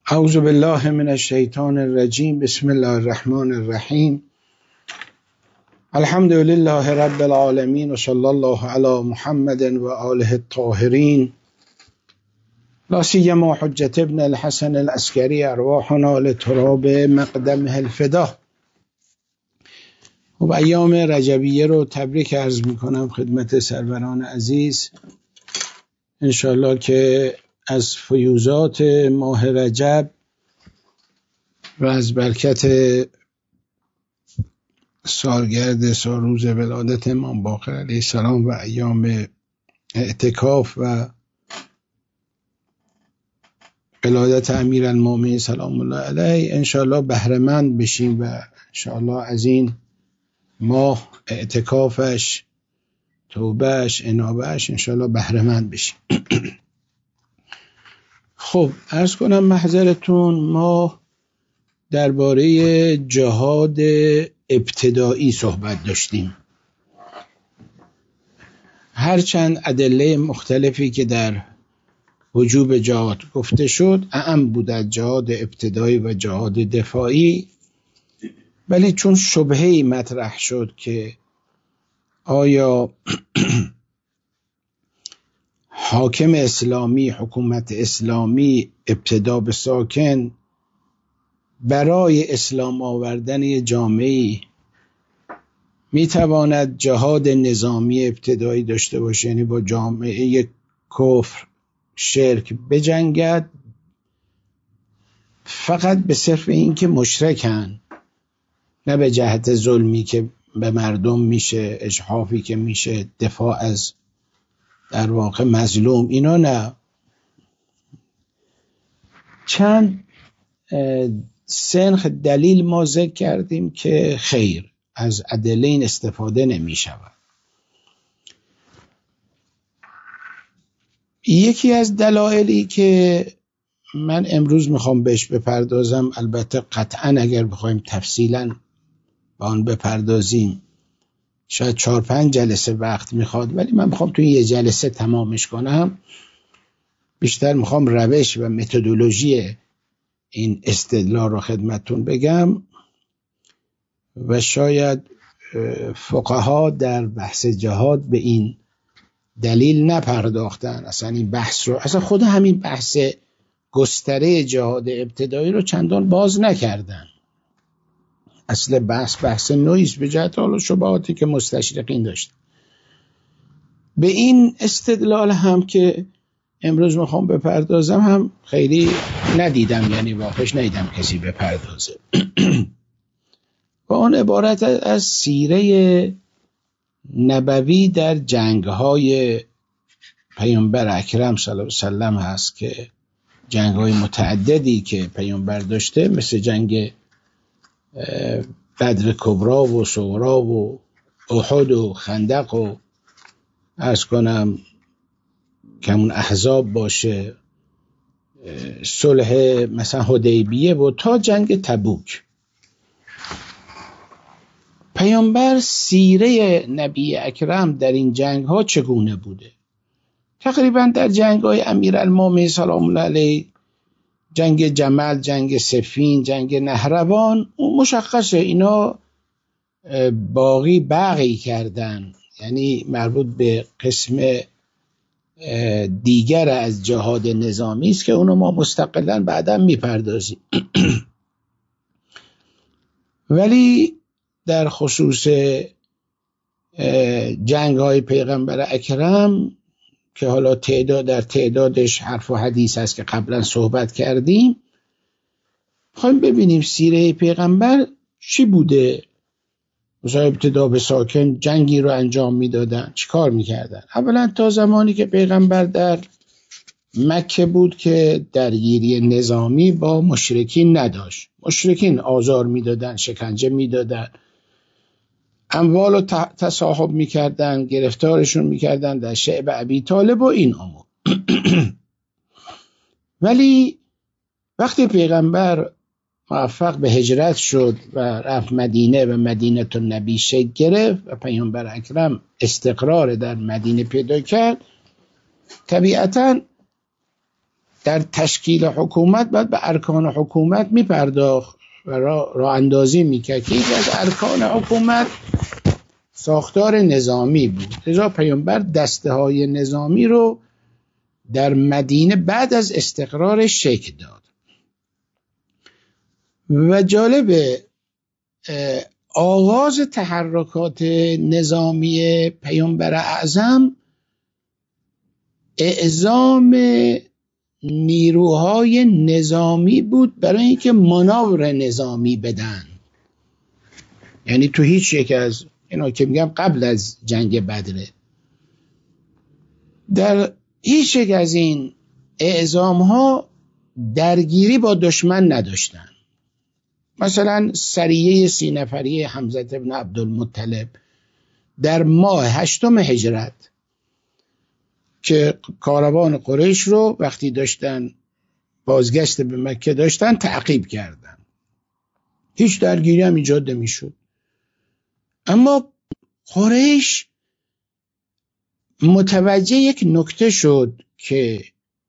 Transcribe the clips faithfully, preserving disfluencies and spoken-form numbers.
اعوذ بالله من الشیطان الرجیم. بسم الله الرحمن الرحیم. الحمد لله رب العالمین و صلی الله علی محمد و آله الطاهرین، لا سیما حجة ابن الحسن العسکری، ارواحنا لتراب مقدمه الفدا. و ایام رجبیه رو تبریک عرض میکنم خدمت سروران عزیز. انشاءالله که از فیوزات ماه رجب و از برکت سالگرد سالروز ولادت امام باقر علیه السلام و ایام اعتکاف و ولادت امیرالمومنین سلام الله علیه انشاءالله بهره‌مند بشیم و انشاءالله از این ماه اعتکافش، توبهش، انابهش انشاءالله بهره‌مند بشیم. خب عرض کنم محضرتون، ما درباره جهاد ابتدایی صحبت داشتیم. هرچند ادله مختلفی که در وجوب جهاد گفته شد اعم بود از جهاد ابتدایی و جهاد دفاعی، ولی چون شبهه‌ای مطرح شد که آیا حاکم اسلامی، حکومت اسلامی ابتدا به ساکن برای اسلام آوردن یه جامعه‌ای میتواند جهاد نظامی ابتدایی داشته باشه، یعنی با جامعه کفر شرک بجنگد فقط به صرف این که مشرکن، نه به جهت ظلمی که به مردم میشه، اجحافی که میشه، دفاع از در واقع مظلوم، اینا نه. چند سنخ دلیل ما ذکر کردیم که خیر، از ادله این استفاده نمی شود. یکی از دلایلی که من امروز میخوام بهش بپردازم، البته قطعا اگر بخوایم تفصیلا به آن بپردازیم شاید چهار پنج جلسه وقت میخواد، ولی من میخوام توی یه جلسه تمامش کنم. بیشتر میخوام روش و متدولوژی این استدلال رو خدمتتون بگم و شاید فقها در بحث جهاد به این دلیل نپرداختن، اصلا این بحث رو، اصلا خود همین بحث گستره جهاد ابتدایی رو چندان باز نکردن. اصل بحث بحث نوعیست به جهت حال و شبهاتی که مستشرقین داشت. به این استدلال هم که امروز میخوام بپردازم هم خیلی ندیدم، یعنی واقعش ندیدم کسی بپردازه. و آن عبارت از سیره نبوی در جنگ‌های پیامبر اکرم صلی الله علیه و سلم هست که جنگ‌های متعددی که پیامبر داشته، مثل جنگ بدر کبرا و صغرا و احد و خندق و عرض کنم کمون احزاب باشه، صلح مثلا حدیبیه و تا جنگ تبوک. پیامبر سیره نبی اکرم در این جنگ ها چگونه بوده؟ تقریبا در جنگ های امیرالمومنین سلام الله علیه، جنگ جمل، جنگ سفین، جنگ نهروان، اون مشخصه اینا باقی باقی کردن، یعنی مربوط به قسم دیگر از جهاد نظامی است که اونو ما مستقلا بعدا میپردازیم. ولی در خصوص جنگ های پیغمبر اکرم که حالا تعداد در تعدادش حرف و حدیث هست که قبلا صحبت کردیم، خواهیم ببینیم سیره پیغمبر چی بوده. مثلا ابتدا به ساکن جنگی رو انجام میدادن، چی کار میکردن؟ اولا تا زمانی که پیغمبر در مکه بود که درگیری نظامی با مشرکین نداشت. مشرکین آزار میدادن، شکنجه میدادن، اموال رو تصاحب میکردن، گرفتارشون میکردن در شعب ابی طالب و این امور. ولی وقتی پیغمبر موفق به هجرت شد و رفت مدینه و مدینه النبی شکل گرفت و پیامبر اکرم استقرار در مدینه پیدا کرد، طبیعتاً در تشکیل حکومت باید به ارکان حکومت میپرداخت و را, را اندازی میکرد که یکی از ارکان حکومت ساختار نظامی بود. لذا پیامبر دسته های نظامی رو در مدینه بعد از استقرار شکل داد. و جالب آغاز تحرکات نظامی پیامبر اعظم اعزام نیروهای نظامی بود برای اینکه مانور نظامی بدن. یعنی تو هیچ یک از اینا که میگم قبل از جنگ بدره، در هیچ یک از این اعزام ها درگیری با دشمن نداشتن. مثلا سریه سی نفری حمزه بن عبدالمطلب در ماه هشتم هجرت که کاروان قریش رو وقتی داشتن بازگشت به مکه داشتن تعقیب کردن، هیچ درگیری هم ایجاد نمیشد. اما قریش متوجه یک نکته شد که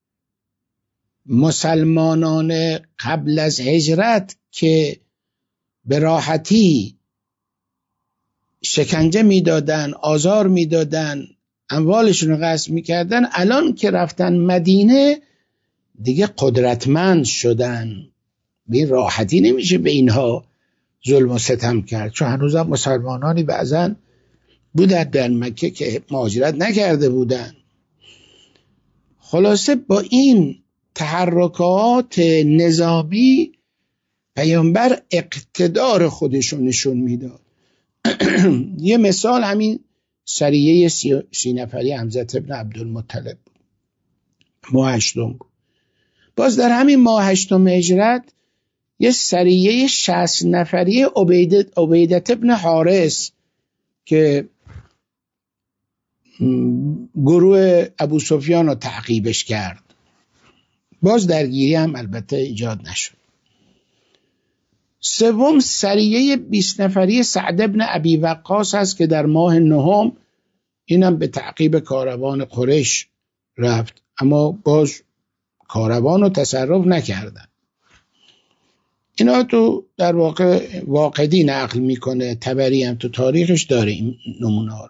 مسلمانان قبل از هجرت که به راحتی شکنجه میدادن، آزار میدادن، اموالشون رو غصب میکردن، الان که رفتن مدینه دیگه قدرتمند شدن، به این راحتی نمیشه به اینها ظلم و ستم کرد. چون هنوزم مسلمانانی بعضن بودن در مکه که مهاجرت نکرده بودن. خلاصه با این تحرکات نظامی پیامبر اقتدار خودشون نشون میداد. یه مثال همین سریه سی, سی نفری حمزه بن عبدالمطلب بود، ماه هشتم بود. باز در همین ماه هشتم هجرت یه سریه شصت نفری عبیدت, عبیدت ابن حارث که گروه ابو سفیان رو تعقیبش کرد، باز درگیری هم البته ایجاد نشد. سوم سریه بیست نفری سعد ابن ابی وقاص هست که در ماه نهم اینم به تعقیب کاروان قریش رفت، اما باز کاروان رو تصرف نکردن. اینا تو در واقع واقدی نقل میکنه، طبری هم تو تاریخش داره این نمونه ها رو.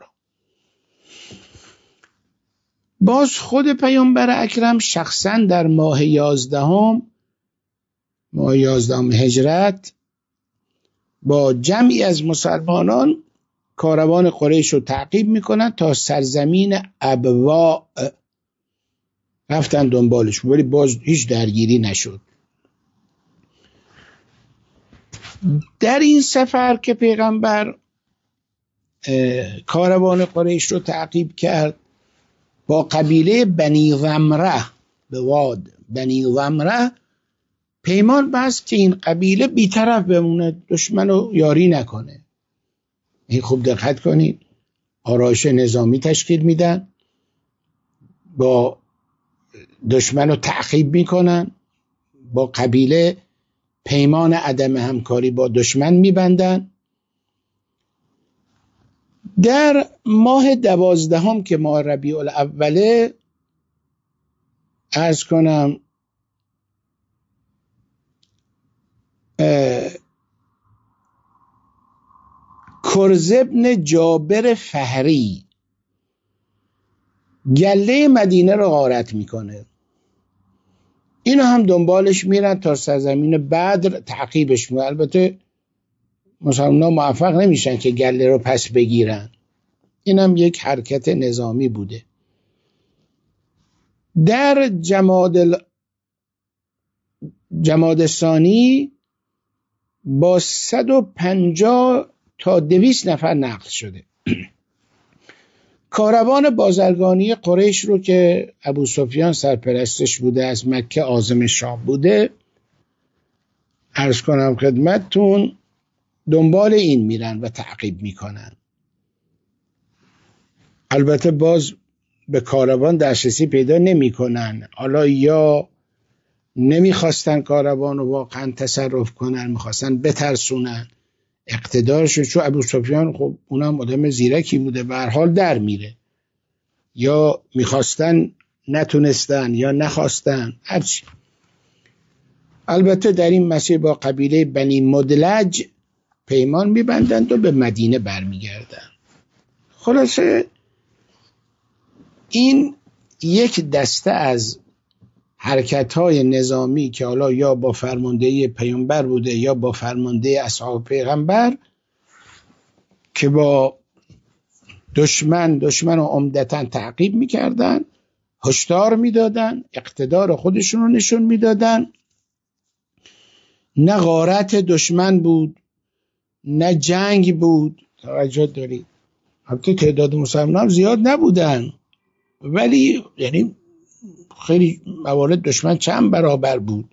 باز خود پیامبر اکرم شخصا در ماه یازدهم ماه یازدهم هجرت با جمعی از مسلمانان کاروان قریش رو تعقیب میکنن تا سرزمین ابواء، رفتن دنبالش، ولی باز هیچ درگیری نشد. در این سفر که پیغمبر کاروان قریش رو تعقیب کرد، با قبیله بنی ضمره به واد بنی ضمره پیمان بست که این قبیله بی‌طرف بمونه، دشمن رو یاری نکنه. این خوب دقت کنید، آرایش نظامی تشکیل میدن، با دشمن رو تعقیب میکنن، با قبیله پیمان عدم همکاری با دشمن میبندن. در ماه دوازدهم که ماه ربیع الاوله، عرض کنم کرز ابن جابر فهری گله مدینه رو غارت میکنه. اینا هم دنبالش میرن تا سرزمین بدر تعقیبش میکنن. البته مسلمان‌ها موفق نمیشن که گله رو پس بگیرن. این هم یک حرکت نظامی بوده. در جمادی جماد ثانی با صد و پنجاه تا دویست نفر نقل شده. کاروان بازرگانی قریش رو که ابو سفیان سرپرستش بوده، از مکه عازم شام بوده، عرض کنم خدمتتون، دنبال این میرن و تعقیب میکنن. البته باز به کاروان دسترسی پیدا نمیکنن. حالا یا نمیخواستن کاروان رو واقعا تصرف کنن، میخواستن بترسونن اقتدارشون، چون ابو سفیان خب اونم آدم زیرکی بوده، به هر حال در میره، یا میخواستن نتونستن یا نخواستن، هرچی. البته در این مسیر با قبیله بنی مدلج پیمان میبندند و به مدینه برمیگردند. خلاصه این یک دسته از حرکت‌های نظامی که حالا یا با فرماندهی پیامبر بوده یا با فرماندهی اصحاب پیغمبر، که با دشمن دشمن رو عمدتاً تعقیب میکردن، هشدار میدادن، اقتدار خودشون رو نشون میدادن. نه غارت دشمن بود، نه جنگ بود. توجه دارید؟ البته تعداد مسلمانان زیاد نبودن، ولی یعنی خیلی موارد دشمن چند برابر بود.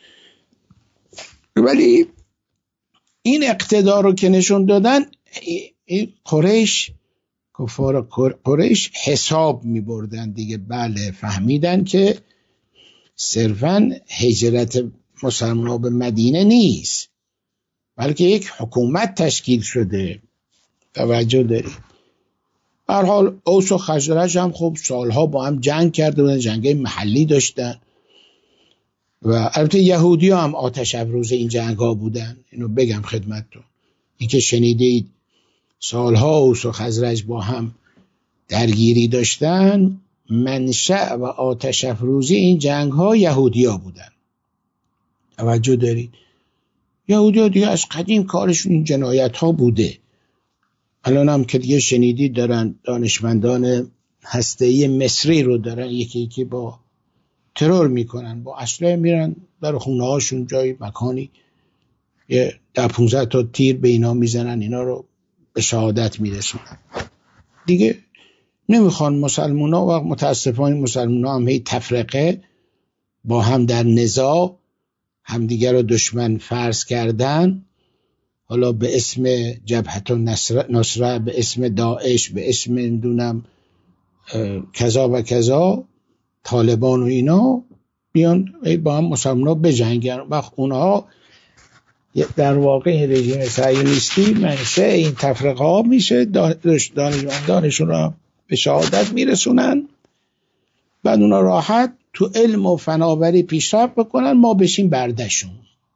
ولی این اقتدار رو که نشون دادن، این قریش کفار قریش حساب می بردن دیگه. بله، فهمیدن که صرفاً هجرت مسلمان به مدینه نیست، بلکه یک حکومت تشکیل شده. توجه دارید؟ به هر حال اوس و خزرج هم خب سالها با هم جنگ کرده بودن، جنگای محلی داشتن و البته یهودی ها هم آتش افروز این جنگ ها بودن. اینو بگم خدمتتون، این که شنیدید سالها اوس و خزرج با هم درگیری داشتن، منشأ و آتش افروزی این جنگ ها یهودی ها بودن. توجه دارید؟ یهودی ها دیگه از قدیم کارشون این جنایت ها بوده. الان هم که دیگه شنیدید دارن دانشمندان هسته‌ای مصری رو دارن یکی یکی با ترور میکنن، با اسلحه میرن در خونه هاشون، جای مکانی یه ده پونزده تا تیر به اینا میزنن، اینا رو به شهادت میرسونن. دیگه نمیخوان مسلمان ها، و متاسفانه مسلمان ها هم هی تفرقه با هم در نزاع همدیگر رو دشمن فرض کردن، حالا به اسم جبهت النصره، به اسم داعش، به اسم نمیدونم کذا و کذا، طالبان و اینا، بیان با هم مسلمان ها بجنگن. وقت اونها در واقع رژیم صهیونیستی منشأ این تفرقه ها میشه، دانشمندانشون را به شهادت میرسونن، بعد اونا راحت تو علم و فناوری پیشرفت بکنن، ما بشیم بردشون.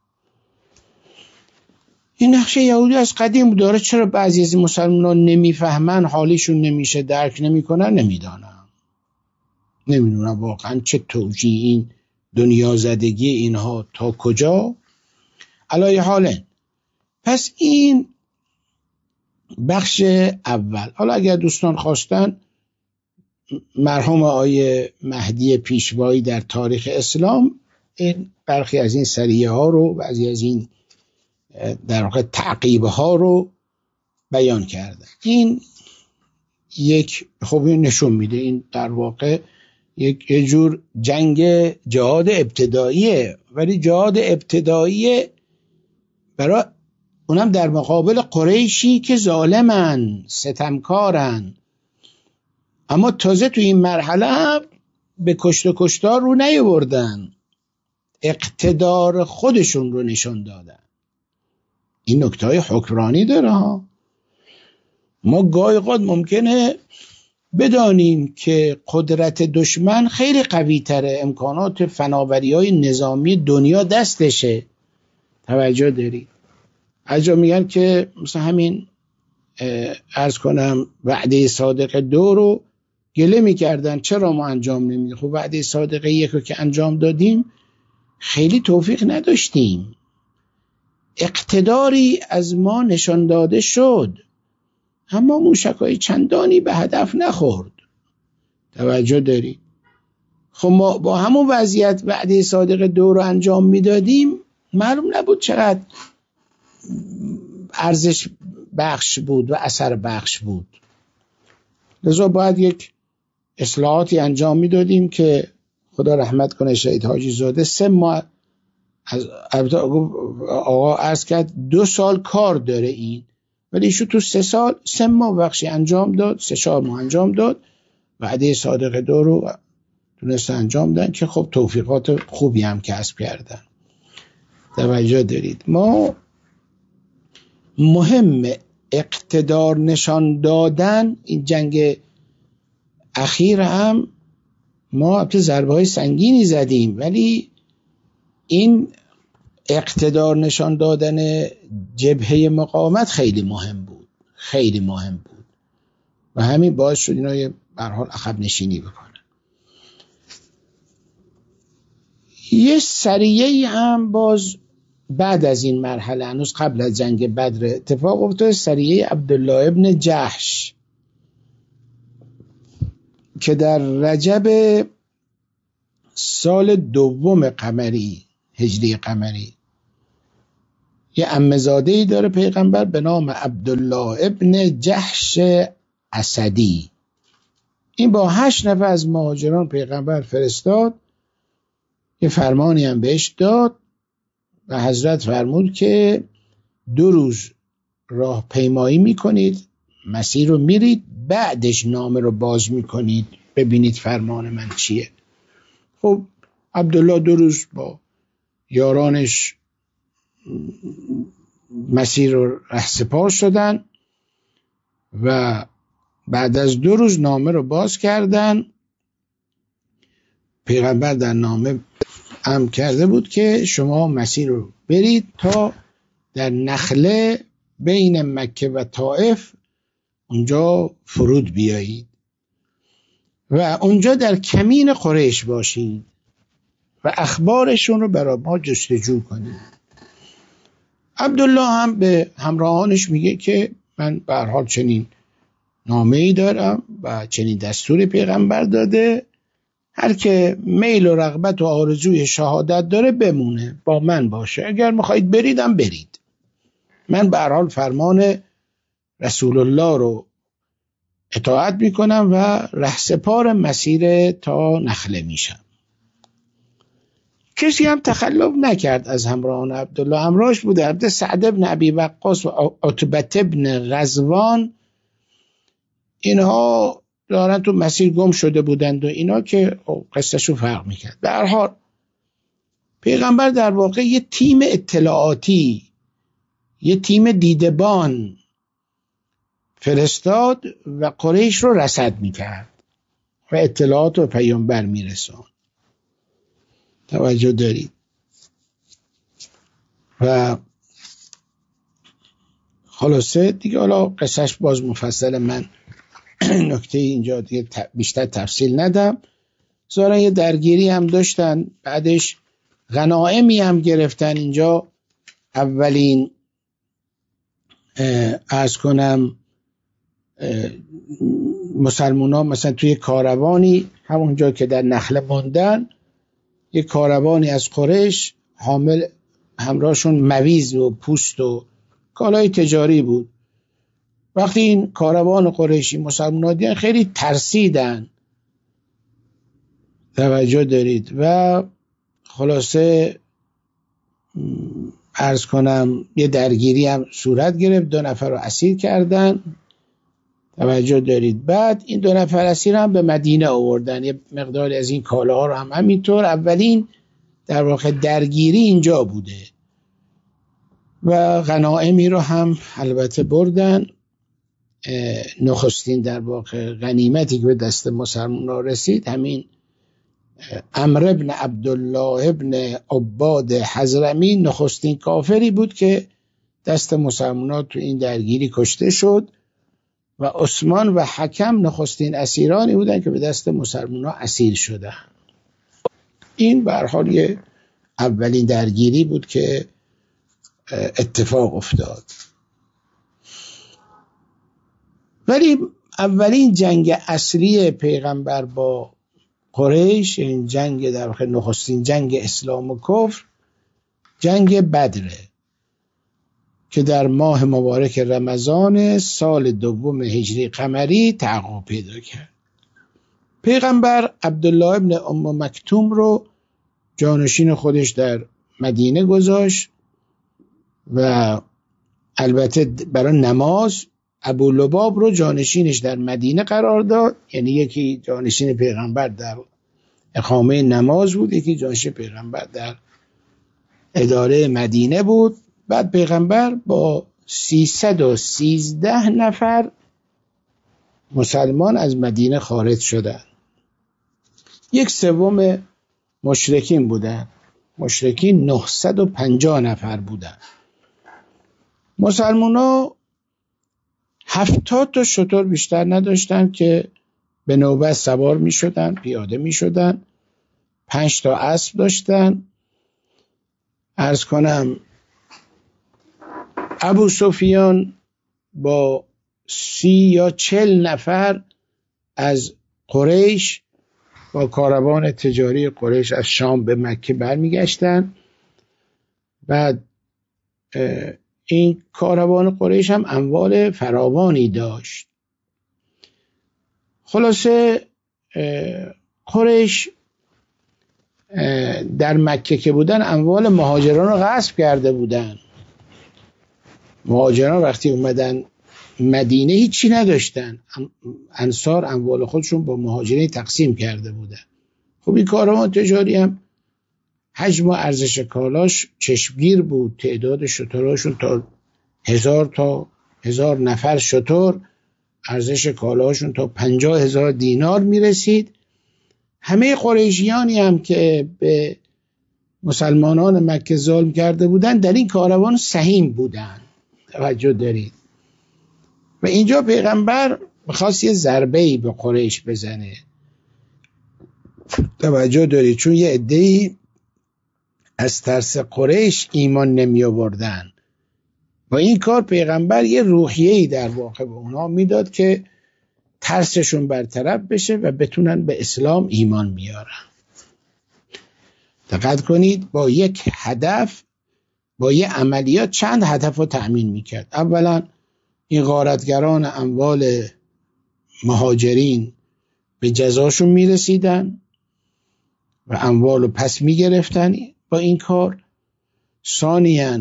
این نقشه یهودی از قدیم داره. چرا بعضی از مسلمانان نمیفهمن، حالیشون نمیشه، درک نمیکنن، نمیدانم. نمیدونم واقعا چه توجیه این دنیا زدگی اینها تا کجا. علای حاله، پس این بخش اول. حالا اگر دوستان خواستن مرحوم آیه مهدی پیشوایی در تاریخ اسلام این برخی از این سریه ها رو، بعضی از این در واقع تعقیب ها رو بیان کردن. این یک خب این نشون میده این در واقع یک جور جنگ جهاد ابتداییه، ولی جهاد ابتدایی برای اونم در مقابل قریشی که ظالمن، ستمکارن، اما تازه تو این مرحله به کشت و کشتار رو نیاوردن، اقتدار خودشون رو نشون دادن. این نکته های حکمرانی داره ها. ما گاهی اوقات ممکنه بدانیم که قدرت دشمن خیلی قوی تره، امکانات فناوری های نظامی دنیا دستشه. توجه داری؟ عجب میگن که مثلا همین عرض کنم وعده صادق دو رو گله میکردن چرا ما انجام نمیدیم. خب وعده صادق یک رو که انجام دادیم خیلی توفیق نداشتیم، اقتداری از ما نشان داده شد، اما موشکای چندانی به هدف نخورد. توجه داری؟ خب ما با همون وضعیت وعده صادق دو رو انجام میدادیم، معلوم نبود چقدر ارزش بخش بود و اثر بخش بود. لذا باید یک اصلاحاتی انجام میدادیم که خدا رحمت کنه شهید حاجی زاده سه ماه از آقا عرض کرد دو سال کار داره این، ولی ایشون تو سه سال سه ماه بخشی انجام داد، سه چهار ماه انجام داد، وعده صادق دو رو تونست انجام دادن که خب توفیقات خوبی هم کسب کردن. توجه دارید؟ ما مهم اقتدار نشان دادن، این جنگ اخیر هم ما البته ضربه های سنگینی زدیم، ولی این اقتدار نشان دادن جبهه مقاومت خیلی مهم بود، خیلی مهم بود و همین باعث شد اینا به هر حال عقب نشینی بکنن. یه سریعی هم باز بعد از این مرحله، هنوز قبل از جنگ بدر اتفاق افتاد، سریعه عبدالله ابن جحش که در رجب سال دوم قمری هجری قمری یه عمه‌زاده‌ای داره پیغمبر به نام عبدالله ابن جحش اسدی. این با هشت نفر از مهاجران پیغمبر فرستاد، یه فرمانی هم بهش داد و حضرت فرمود که دو روز راه پیمایی میکنید، مسیر رو میرید، بعدش نامه رو باز میکنید ببینید فرمان من چیه. خب عبدالله دو روز با یارانش مسیر رو رهسپار شدن و بعد از دو روز نامه رو باز کردن. پیغمبر در نامه امر کرده بود که شما مسیر رو برید تا در نخله بین مکه و طائف اونجا فرود بیایید و اونجا در کمین قریش باشید و اخبارشون رو برای ما جستجو کنید. عبدالله هم به همراهانش میگه که من به هر حال چنین نامه‌ای دارم و چنین دستور پیغمبر داده، هر که میل و رغبت و آرزوی شهادت داره بمونه با من باشه، اگر میخواید بریدم برید، من به هر حال فرمان رسول الله رو اطاعت میکنم و رهسپار مسیر تا نخله میشم. کسی هم تخلف نکرد از همراهان عبدالله، همراهش بوده البته سعد ابن ابی وقاص و عتبه ابن غزوان، اینها دارن تو مسیر گم شده بودند و اینا که قصهشو فرق میکرد. به هر حال پیغمبر در واقع یه تیم اطلاعاتی، یه تیم دیدبان فرستاد و قریش رو رصد میکرد و اطلاعات رو پیامبر میرسون. توجه دارید؟ و خلاصه دیگه حالا قصهش باز مفصل، من نکته اینجا دیگه بیشتر تفصیل ندم. ظاهرا یه درگیری هم داشتن، بعدش غنایمی هم گرفتن. اینجا اولین عرض کنم مسلمان ها مثلا توی کاروانی همونجا که در نخله ماندن، یه کاروانی از قریش حامل همراهشون مویز و پوست و کالای تجاری بود. وقتی این کاروان قریشی مسلمان ها دیدن خیلی ترسیدن، توجه دارید، و خلاصه عرض کنم یه درگیری هم صورت گرفت، دو نفر رو اسیر کردن، توجه دارید. بعد این دو نفر اسیر هم به مدینه آوردن، یه مقداری از این کالاها رو هم همینطور. اولین در واقع درگیری اینجا بوده و غنایمی رو هم البته بردن. نخستین در واقع غنیمتی که به دست مسلمان‌ها رسید همین عمرو ابن عبدالله ابن عباد حضرمی نخستین کافری بود که دست مسلمان‌ها تو این درگیری کشته شد و عثمان و حکم نخستین اسیرانی بودن که به دست مسلمان‌ها اسیر شدن. این به هر حال یه اولین درگیری بود که اتفاق افتاد. ولی اولین جنگ اصلی پیغمبر با قریش، این جنگ در واقع نخستین جنگ اسلام و کفر، جنگ بدره که در ماه مبارک رمضان سال دوم هجری قمری تحقق پیدا کرد. پیغمبر عبدالله ابن ام مکتوم رو جانشین خودش در مدینه گذاشت و البته برای نماز ابو لباب رو جانشینش در مدینه قرار داد، یعنی یکی جانشین پیغمبر در اقامه نماز بود، یکی جانشین پیغمبر در اداره مدینه بود. بعد پیغمبر با سیصد و سیزده نفر مسلمان از مدینه خارج شدند. یک سوم مشرکین بودن. مشرکین نهصد و پنجاه نفر بودن. مسلمونا هفتاد تا شتر بیشتر نداشتن که به نوبت سوار می شدن، پیاده می شدن. پنج تا اسب داشتن. عرض کنم ابو سفیان با سی یا چل نفر از قریش با کاروان تجاری قریش از شام به مکه برمیگشتن. بعد این کاروان قریش هم اموال فراوانی داشت. خلاصه قریش در مکه که بودن اموال مهاجران رو غصب کرده بودن. مهاجران وقتی اومدن مدینه هیچی نداشتن، انصار اموال خودشون با مهاجرین تقسیم کرده بودن. خب این کاروان تجاری هم حجم و ارزش کالاش چشمگیر بود. تعداد شتراشون تا هزار تا هزار نفر شتر، ارزش کالاشون تا پنجاه هزار دینار میرسید. همه قریشیانی هم که به مسلمانان مکه ظلم کرده بودن در این کاروان سهیم بودن. توجه دارید. و اینجا پیغمبر می‌خواست یه ضربه‌ای به قریش بزنه. توجه دارید، چون یه عده‌ای از ترس قریش ایمان نمی آوردن. با این کار پیغمبر یه روحیه‌ای در واقع به اونها میداد که ترسشون برطرف بشه و بتونن به اسلام ایمان بیارن. دقت کنید، با یک هدف، با یه عملیات چند هدف رو تأمین میکرد. اولا این غارتگران اموال مهاجرین به جزاشون میرسیدن و اموال رو پس میگرفتن با این کار. ثانیاً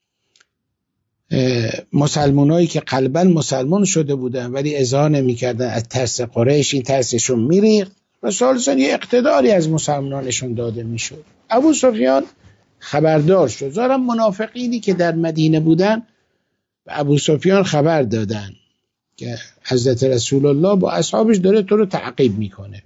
مسلمانایی که قلباً مسلمان شده بودن ولی اظهار نمی‌کردن از ترس قریش، این ترسشون میریخت. و ثالثاً یه اقتداری از مسلمانانشون داده میشد. ابو سفیان خبردار شد. ظاهراً منافقینی که در مدینه بودن به ابو سفیان خبر دادن که حضرت رسول الله با اصحابش داره تو رو تعقیب میکنه.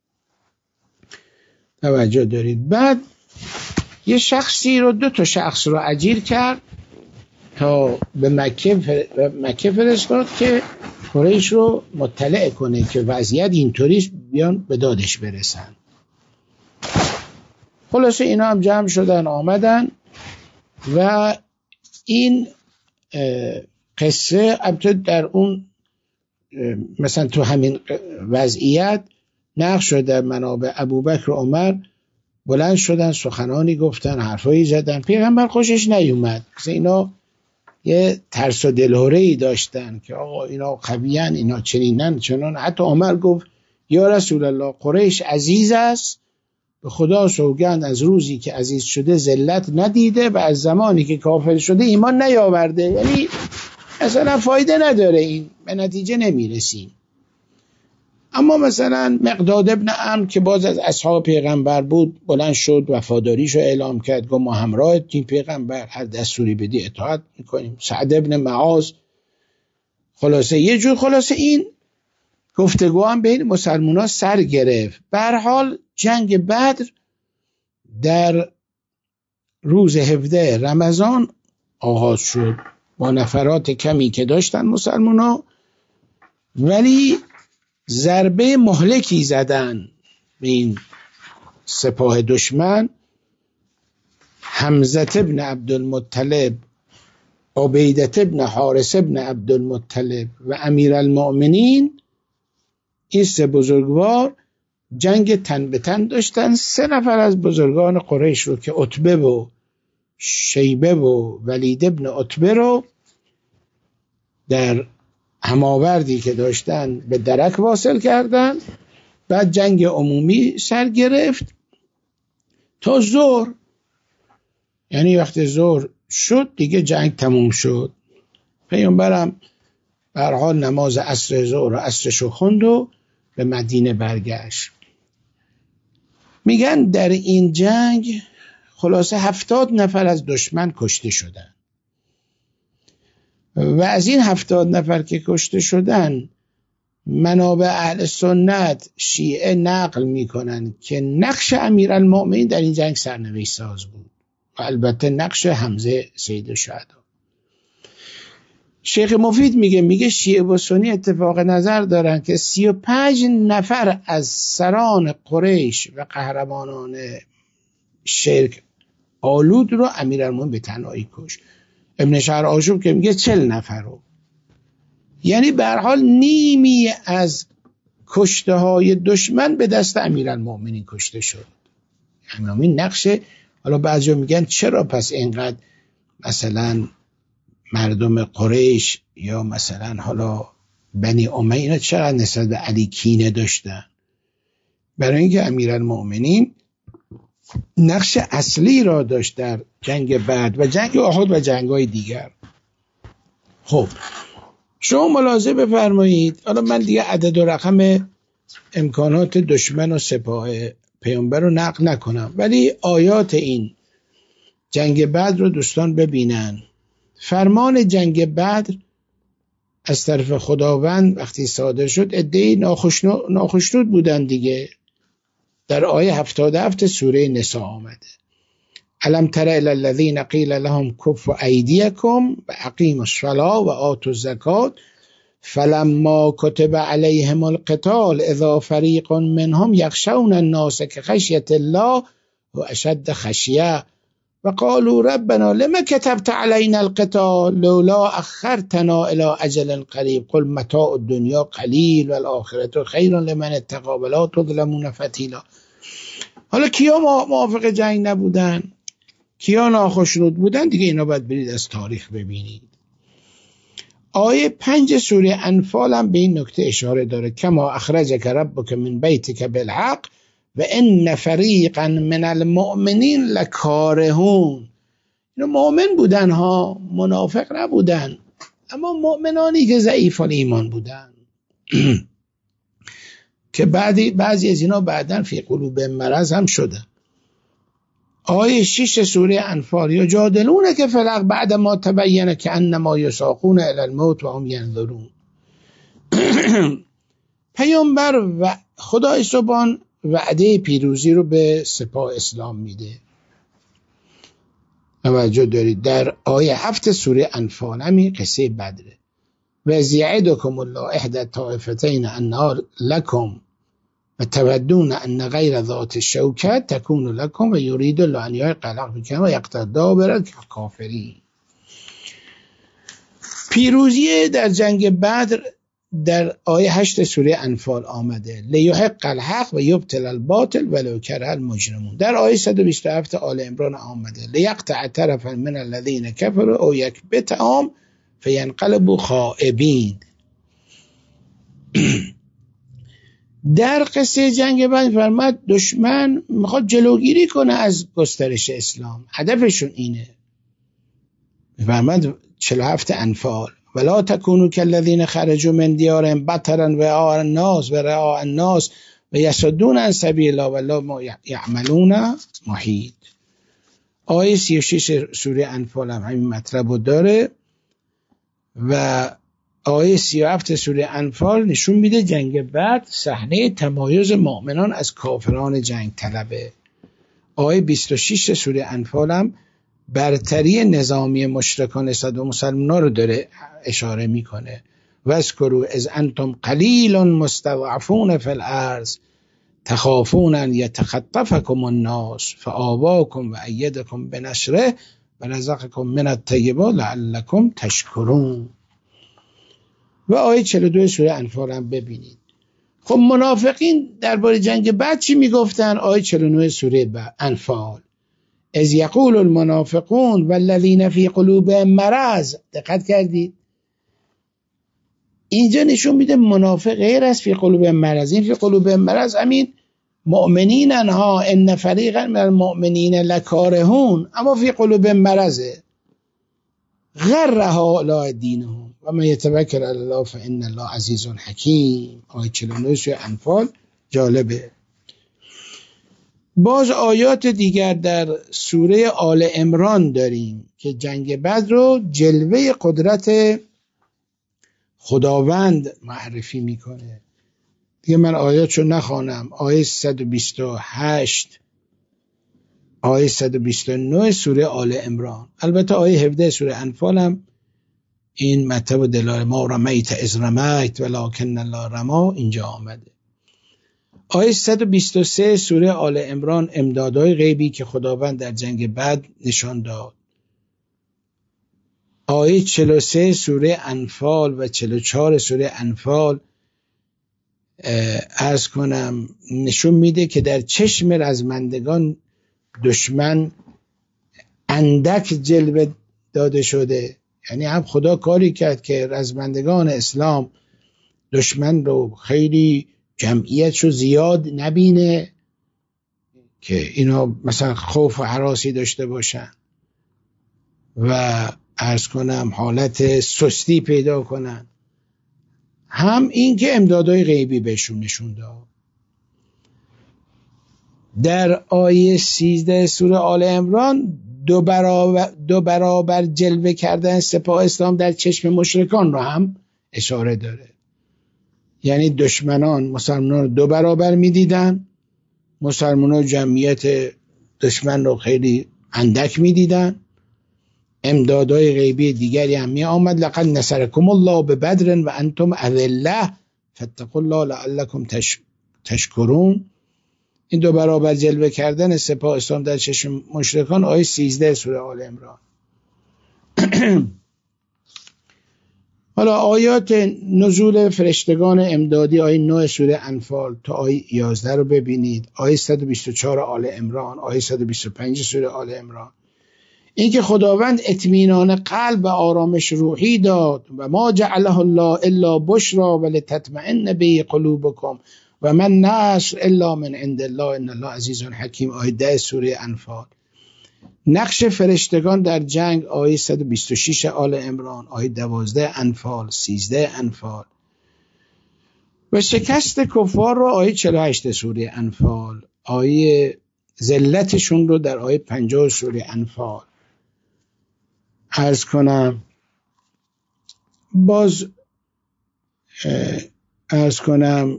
توجه دارید. بعد یه شخصی رو، دو تا شخص رو اجیر کرد تا به مکه فر... مکه فرستاد که قریش رو مطلع کنه که وضعیت اینطوریست، بیان به دادش برسن. خلاصه اینا هم جمع شدن آمدن و این قصه البته در اون مثلا تو همین وضعیت نقل شده. منابع ابوبکر و عمر بلند شدن، سخنانی گفتن، حرفایی زدن. پیغمبر خوشش نیومد. مثلا اینا یه ترس و دلهوره‌ای داشتن که آقا اینا قویان، اینا چنینن چنان. حتی عمر گفت یا رسول الله، قریش عزیز است، به خدا سوگند از روزی که عزیز شده ذلت ندیده و از زمانی که کافر شده ایمان نیاورده. یعنی اصلا فایده نداره، این به نتیجه نمیرسیم. اما مثلا مقداد ابن عمرو که باز از اصحاب پیغمبر بود بلند شد، وفاداریشو اعلام کرد، گفت ما همراه تیم پیغمبر، هر دستوری بدی اطاعت میکنیم. سعد ابن معاذ. خلاصه یه جور خلاصه این گفتگو هم بین مسلمان‌ها سر گرفت. به هر حال جنگ بدر در روز هفده رمضان آغاز شد با نفرات کمی که داشتن مسلمان‌ها، ولی ضربه مهلکی زدن به این سپاه دشمن. حمزه ابن عبدالمطلب، عبیده ابن حارث ابن عبدالمطلب و امیرالمؤمنین، این سه بزرگوار جنگ تن به تن داشتن. سه نفر از بزرگان قریش رو که عتبه و شیبه و ولید ابن عتبه رو در هماوردی که داشتن به درک واصل کردن. بعد جنگ عمومی سر گرفت تا ظهر. یعنی وقت ظهر شد دیگه جنگ تموم شد. پیامبرم به هر حال نماز عصر ظهر و عصرشو خوند و به مدینه برگشت. میگن در این جنگ خلاصه هفتاد نفر از دشمن کشته شدن و از این هفتاد نفر که کشته شدن منابع اهل سنت شیعه نقل میکنن که نقش امیرالمؤمنین در این جنگ سرنوشت ساز بود و البته نقش حمزه سید الشهدا. شیخ مفید میگه میگه شیعه و سنی اتفاق نظر دارن که سی و پنج نفر از سران قریش و قهرمانان شرک آلود رو امیرالمؤمنین به تنهایی کش. ابن شهر آشوب که میگه چل نفر رو، یعنی به هر حال نیمی از کشته های دشمن به دست امیرالمؤمنین کشته شد. امیرالمؤمنین نقشه، حالا بعضیا میگن چرا پس اینقدر مثلا مردم قریش یا مثلا حالا بنی امیه اینا چقدر نسبت به علی کینه داشتن؟ برای اینکه امیرالمؤمنین نقش اصلی را داشت در جنگ بعد و جنگ احد و جنگ‌های دیگر. خب شما ملاحظه بفرمایید، حالا من دیگه عدد و رقم امکانات دشمن و سپاه پیامبر رو نقل نکنم، ولی آیات این جنگ بدر رو دوستان ببینن. فرمان جنگ بدر از طرف خداوند وقتی صادر شد عده‌ای ناخشنود بودن دیگه. در آیه هفتاد و هفت سوره نساء آمده الم تر الی الذین قیل لهم کفوا ایدیکم و اقیموا الصلاة و آتوا الزکاة فلما کتب علیهم القتال اذا فریق منهم یخشون الناس کخشیة الله و اشد خشیة و قالوا ربنا لما كتبت علينا القتال لولا اخرتنا الى اجل قریب قل متاع الدنیا قلیل والآخرة خیر لمن اتقی ولا تظلمون فتیلا. حالا کیا موافق جنگ نبودن، کیا ناخشنود بودن دیگه، اینا باید برید از تاریخ ببینید. آیه پنج سوره انفال هم به این نکته اشاره داره کما اخرجک ربک من بیتک بالحق و ان فریقا من المؤمنین لکارهون. اینا مؤمن بودن ها، منافق نبودن، اما مؤمنانی که ضعیفان ایمان بودن که بعضی بعضی از اینا بعداً فی قلوب مرض هم شدن. آیه شش سوره انفال یجادلونک فی الحق بعد ما تبین کانما یساقون الی الموت و هم ینظرون. پیامبر و خدای سبحان وعده پیروزی رو به سپاه اسلام میده. توجه دارید در آیه هفت سوره انفال همین قصه بدره. و یعدکم الله احدی الطائفتین انها لکم و تودون ان غیر ذات الشوکة تکون لکم و یرید الله ان یحق الحق بکم و یقطع دابر الکافرین. پیروزی در جنگ بدر در آیه هشت سوره انفال آمده لیحق الحق و یبطل الباطل ولو کره المجرمون. در آیه صد و بیست و هفت آل عمران آمده لیقطع طرفا من الذین کفروا او یکبتهم فینقلبوا خائبین. در قصه جنگ بدر فرمود دشمن میخواد جلوگیری کنه از گسترش اسلام، هدفشون اینه. فرمود چهل و هفت انفال ولا تکونوا کالذین خرجوا من دیارهم بطرا رئاء الناس و رئاء الناس و یصدون عن سبیل الله والله ما یعملون محیط. آیه سی و شش سوره انفال هم همین مطلب رو داره و آیه سی و هفت سوره انفال نشون میده جنگ بدر صحنه تمایز مؤمنان از کافران جنگ طلبه. آیه بیست و شش سوره انفال هم برتری نظامی مشرکان نسبت به مسلمانان رو داره اشاره میکنه. واذکروا اذ انتم قلیل مستضعفون فی الارض تخافون ان یتخطفکم الناس فآواکم و ایدکم بنصره و رزقکم من الطیبات لعلکم تشکرون. و آیه چهل و دو سوره انفال هم ببینید. خب منافقین درباره جنگ بعد چی میگفتن؟ آیه چهل و نه سوره انفال اذ یقول المنافقون والذین فی قلوبهم مرض. دقت کردید؟ اینجا نشون میده منافق غیر از فی قلوبهم مرض. این فی قلوبهم مرض همین مؤمنین انها ان فریقا من المؤمنین لکارهون، اما فی قلوبهم مرضه. غر هؤلاء دینهم و من یتوکل علی الله فان الله عزیز حکیم. آیه چهل و نه سوره انفال جالبه. باز آیات دیگر در سوره آل عمران داریم که جنگ بدر رو جلوه قدرت خداوند معرفی میکنه. دیگه من آیاتشو نخوانم. آیه صد و بیست و هشت، آیه صد و بیست و نه سوره آل عمران، البته آیه هفده سوره انفال هم این مطلب و دلال ما رمیت از رمیت ولکن الله رما اینجا آمده. آیه صد و بیست و سه سوره آل عمران امدادهای غیبی که خداوند در جنگ بدر نشان داد. آیه چهل و سه سوره انفال و چهل و چهار سوره انفال عرض کنم نشون میده که در چشم رزمندگان دشمن اندک جلوه داده شده. یعنی هم خدا کاری کرد که رزمندگان اسلام دشمن رو خیلی جمعیتشو زیاد نبینه که اینا مثلا خوف و هراسی داشته باشن و عرض کنم حالت سستی پیدا کنن، هم این که امدادهای غیبی بهشون نشون داد. در آیه سیزده سوره آل عمران دو برابر, دو برابر جلوه کردن سپاه اسلام در چشم مشرکان رو هم اشاره داره. یعنی دشمنان مسلمانان رو دو برابر می دیدن، مسلمانان جمعیت دشمن رو خیلی اندک می دیدن. امدادهای غیبی دیگری هم می آمد. لقد نصرکم الله ببدر و انتم اذله فاتقوا الله لعلکم تش... تشکرون. این دو برابر جلوه کردن سپاه اسلام در چشم مشرکان آیه سیزده سوره آل عمران. حالا آیات نزول فرشتگان امدادی آیه نه سوره انفال تا آیه یازده رو ببینید. آیه صد و بیست و چهار آل عمران، آیه صد و بیست و پنج سوره آل عمران. این که خداوند اطمینان قلب و آرامش روحی داد و ما جعله الله الا بشرا ولتطمئن به قلوبکم و من نصر الا من عند الله ان الله عزیز حکیم. آیه ده سوره انفال. نقش فرشتگان در جنگ آیه صد و بیست و شش آل عمران، آیه دوازده انفال، سیزده انفال. و شکست کفار رو آیه چهل و هشت سوره انفال. آیه ذلتشون رو در آیه پنجاه سوره انفال. عرض کنم باز عرض کنم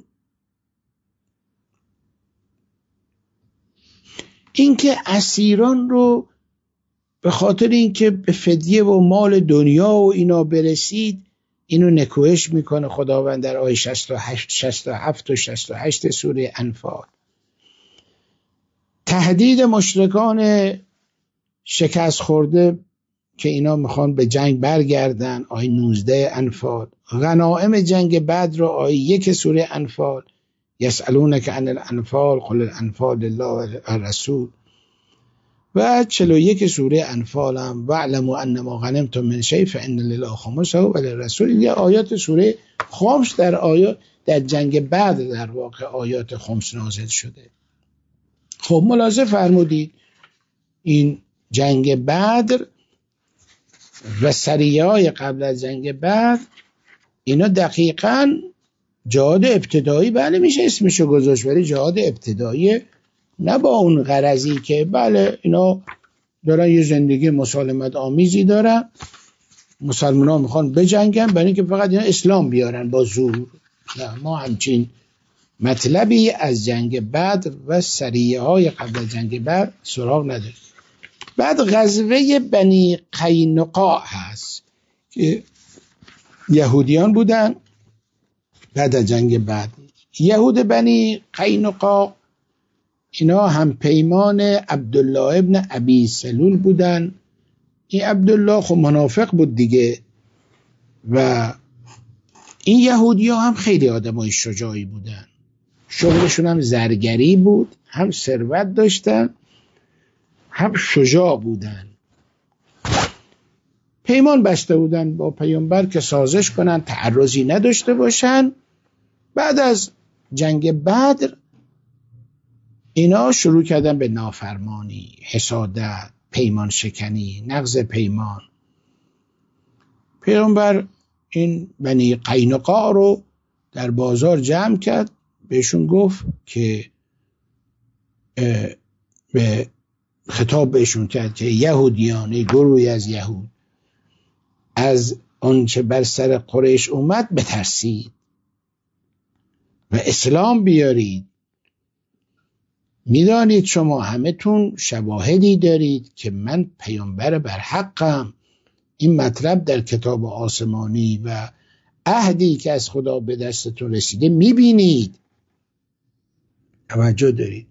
اینکه اسیران رو به خاطر اینکه به فدیه و مال دنیا و اینا برسید اینو نکوهش میکنه خداوند در آیه شصت و هشت، شصت و هفت و شصت و هشت سوره انفال. تهدید مشرکان شکست خورده که اینا میخوان به جنگ برگردن آیه نوزده انفال. غنائم جنگ بدر رو آیه یک سوره انفال. یسألونک عن الانفال قل الانفال لله و الرسول. و چهل و یک سوره انفال هم واعلموا انما غنمتم من شیء فان لله خمسه و للرسول. یه آیات سوره خمس در آیات در جنگ بدر در واقع آیات خمس نازل شده. خب ملاحظه فرمودید این جنگ بدر و سریه‌های قبل از جنگ بدر اینا دقیقاً جهاد ابتدایی بله میشه اسمشو گذاشت، ولی جهاد ابتدایی نه با اون غرضی که بله اینا دارن یه زندگی مسالمت آمیزی دارن، مسلمان ها میخوان بجنگن برای اینکه فقط اینا اسلام بیارن با زور. نه، ما همچین مطلبی از جنگ بدر و سریه های قبل از جنگ بدر سراغ نداریم. بعد غزوه بنی قینقاع هست که یهودیان بودن بعد از جنگ بدر. یهود بنی قینقاع اینا هم پیمان عبدالله ابن ابی سلول بودن. این عبدالله خب منافق بود دیگه و این یهودی ها هم خیلی آدم های شجاعی بودن، شغلشون هم زرگری بود، هم ثروت داشتن هم شجاع بودن. پیمان بسته بودن با پیامبر که سازش کنن تعرضی نداشته باشن. بعد از جنگ بدر اینا شروع کردن به نافرمانی، حسادت، پیمان شکنی، نقض پیمان. پیامبر این بنی قینقاع رو در بازار جمع کرد، بهشون گفت که به خطاب بهشون کرد که یهودیان، گروهی از یهود از اون چه بر سر قریش اومد بترسید و اسلام بیارید. میدانید شما همتون شواهدی دارید که من پیامبر برحقم. این مطلب در کتاب آسمانی و عهدی که از خدا به دستتون رسیده میبینید. توجه دارید.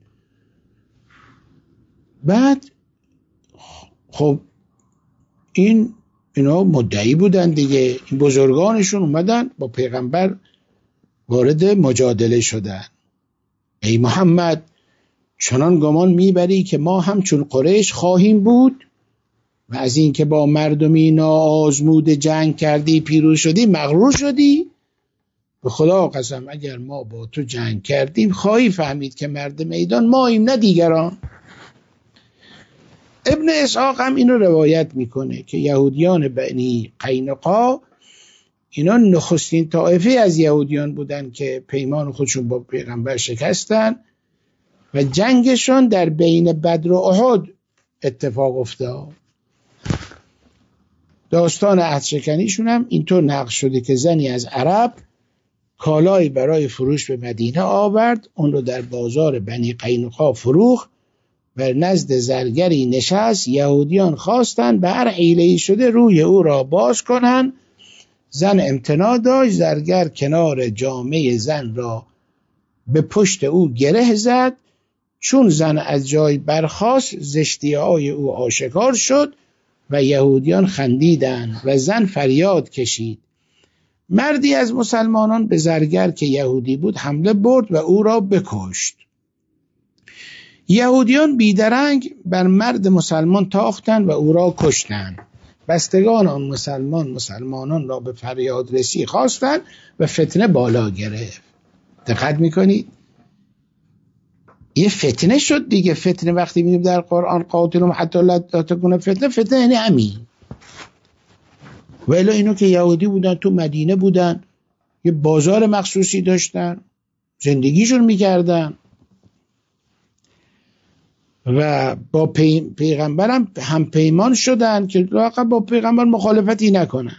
بعد خب این اینا مدعی بودن دیگه، این بزرگانشون اومدن با پیغمبر وارد مجادله شدن. ای محمد چنان گمان میبری که ما همچون قریش خواهیم بود و از این که با مردمی ناآزموده جنگ کردی پیروز شدی مغرور شدی؟ به خدا قسم اگر ما با تو جنگ کردیم خواهی فهمید که مرد میدان ماییم نه دیگران. ابن اسحاق هم اینو روایت میکنه که یهودیان بنی قینقاع اینا نخستین طایفه از یهودیان بودن که پیمان خودشون با پیغمبر شکستن و جنگشون در بین بدر و احد اتفاق افتاد. داستان عهدشکنیشون هم اینطور نقل شده که زنی از عرب کالایی برای فروش به مدینه آورد، اون رو در بازار بنی قینقاع فروخت و نزد زرگری نشست. یهودیان خواستن به هر حیله‌ای شده روی او را باز کنن. زن امتناع داشت. زرگر کنار جامه زن را به پشت او گره زد. چون زن از جای برخاست زشتی‌های او آشکار شد و یهودیان خندیدند و زن فریاد کشید. مردی از مسلمانان به زرگر که یهودی بود حمله برد و او را بکشت. یهودیان بیدرنگ بر مرد مسلمان تاختند و او را کشتند. بستگان آن مسلمان مسلمانان را به فریاد رسی خواستند و فتنه بالا گرفت. دقت میکنید؟ یه فتنه شد دیگه. فتنه وقتی میگیم در قرآن قاتلهم حتی لا تکون فتنه، فتنه یعنی همین. ولی اینو که یهودی بودن تو مدینه بودن، یه بازار مخصوصی داشتن، زندگیشون میکردن و با پی... پیغمبرم هم پیمان شدن که واقعا با پیغمبر مخالفتی نکنن.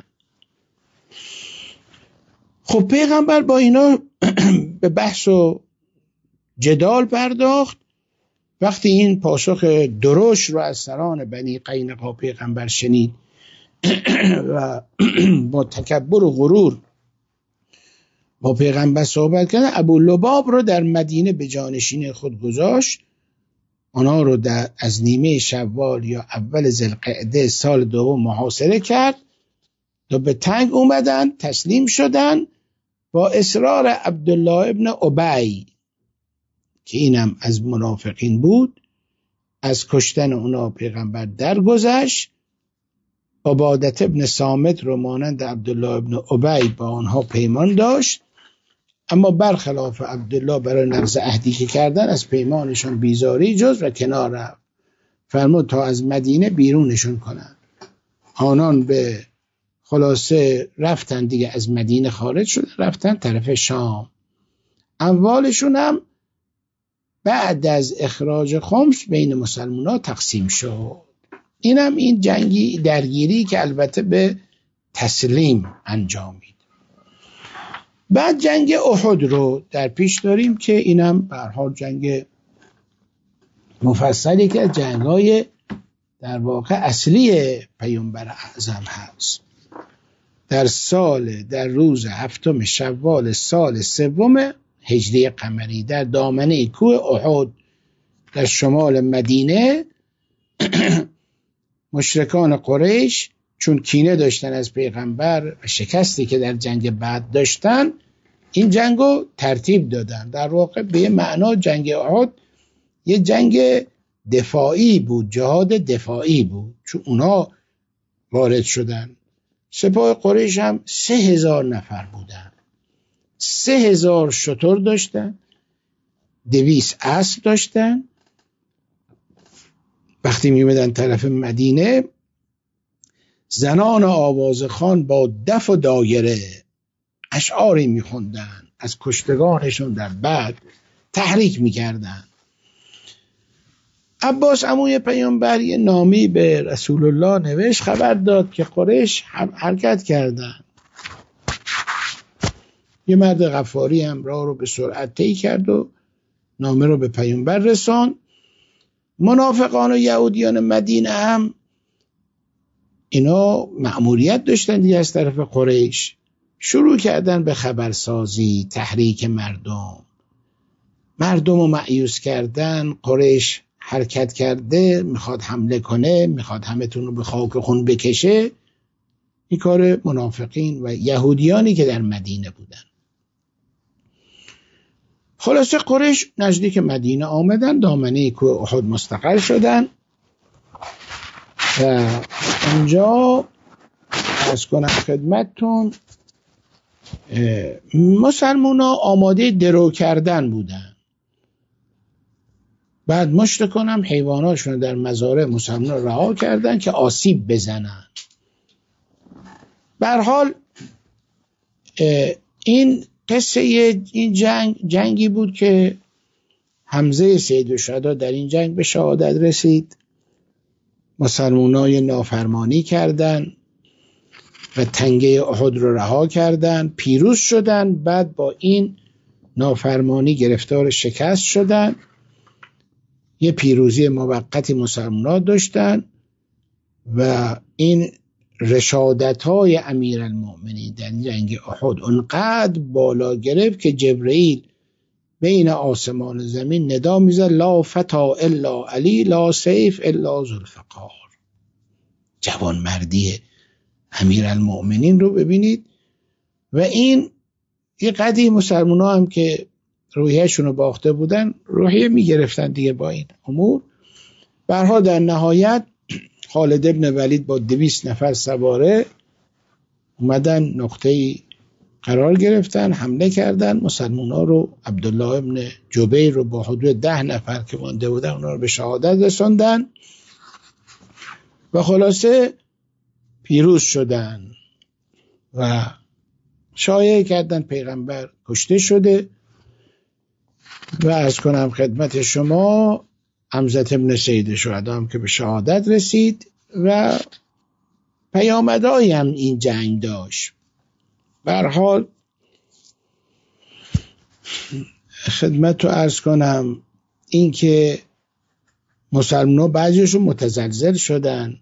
خب پیغمبر با اینا به بحث و جدال پرداخت. وقتی این پاسخ درشت رو از سران بنی قینقاع پیغمبر شنید و با تکبر و غرور با پیغمبر صحبت کرد، ابو لباب رو در مدینه به جانشین خود گذاشت. آنها رو در از نیمه شوال یا اول ذوالقعده سال دوم محاصره کرد تا به تنگ اومدن، تسلیم شدن با اصرار عبدالله ابن ابی که اینم از منافقین بود. از کشتن اونا پیغمبر درگذشت. عبادت ابن صامت رو مانند عبدالله ابن ابی با آنها پیمان داشت، اما برخلاف عبدالله برای نقض عهدی که کردن از پیمانشون بیزاری جز و کنار رفت. فرمود تا از مدینه بیرونشون کنن. آنان به خلاصه رفتن دیگه، از مدینه خارج شدن رفتن طرف شام. اموالشون هم بعد از اخراج خمس بین مسلمان ها تقسیم شد. اینم این جنگی درگیری که البته به تسلیم انجامید. بعد جنگ احد رو در پیش داریم که اینم به هر حال جنگ مفصلی که جنگ‌های در واقع اصلی پیامبر اعظم هست. در سال در روز هفتم شوال سال سوم هجری قمری در دامنه کوه احد در شمال مدینه مشرکان قریش چون کینه داشتن از پیغمبر و شکستی که در جنگ بعد داشتن، این جنگو ترتیب دادن. در واقع به معنا جنگ احد یه جنگ دفاعی بود، جهاد دفاعی بود، چون اونا وارد شدن. سپاه قریش هم سه هزار نفر بودن، سه هزار شتر داشتن، دویست اسب داشتن. وقتی میمدن طرف مدینه، زنان آوازخوان با دف و دایره اشعاری میخوندن، از کشتگانشون در بعد تحریک میکردن. عباس عموی پیامبر یه نامی به رسول الله نوشت، خبر داد که قریش حرکت کردن. یه مرد غفاری هم راه رو به سرعت طی کرد و نامه رو به پیامبر رساند. منافقان و یهودیان مدینه هم اینا مأموریت داشتن دیگه از طرف قریش، شروع کردن به خبرسازی، تحریک مردم مردم رو مأیوس کردن. قریش حرکت کرده، میخواد حمله کنه، میخواد همتون رو به خاک خون بکشه. این کار منافقین و یهودیانی که در مدینه بودن. خلاصه قریش نزدیک مدینه آمدن، دامنه کوه احد مستقر شدن و اونجا از کنم خدمتتون مسلمان ها آماده درو کردن بودن. بعد مشرکان هم حیواناتشون در مزارع مسلمان ها رها کردن که آسیب بزنن. به هر حال این قصه این جنگ جنگی بود که حمزه سید الشهدا در این جنگ به شهادت رسید. مسلمانای نافرمانی کردن و تنگه احد رو رها کردن، پیروز شدن. بعد با این نافرمانی گرفتار شکست شدن. یه پیروزی موقتی مسلمانان داشتن و این رشادت‌های امیرالمؤمنین در جنگ احد اونقدر بالا گرفت که جبرئیل بین آسمان و زمین ندا میزد لا فتا الا علی لا سیف الا ذوالفقار. جوان مردی امیرالمؤمنین رو ببینید. و این یه قدی مسلمان ها هم که روحیه‌شون رو باخته بودن روحیه میگرفتن دیگه با این امور. به هر حال در نهایت خالد ابن ولید با دویست نفر سواره اومدن نقطه‌ای قرار گرفتن، حمله کردن. مسلمان ها رو عبدالله ابن جبیر رو با حدود ده نفر که مانده بودن اونا رو به شهادت رساندن و خلاصه پیروز شدن و شایعه کردن پیغمبر کشته شده. و از کنم خدمت شما حمزه ابن سید الشهدا هم که به شهادت رسید و پیامدهایی هم این جنگ داشت. به هر حال خدمت رو عرض کنم این که مسلمان‌ها بعضیشون متزلزل شدن.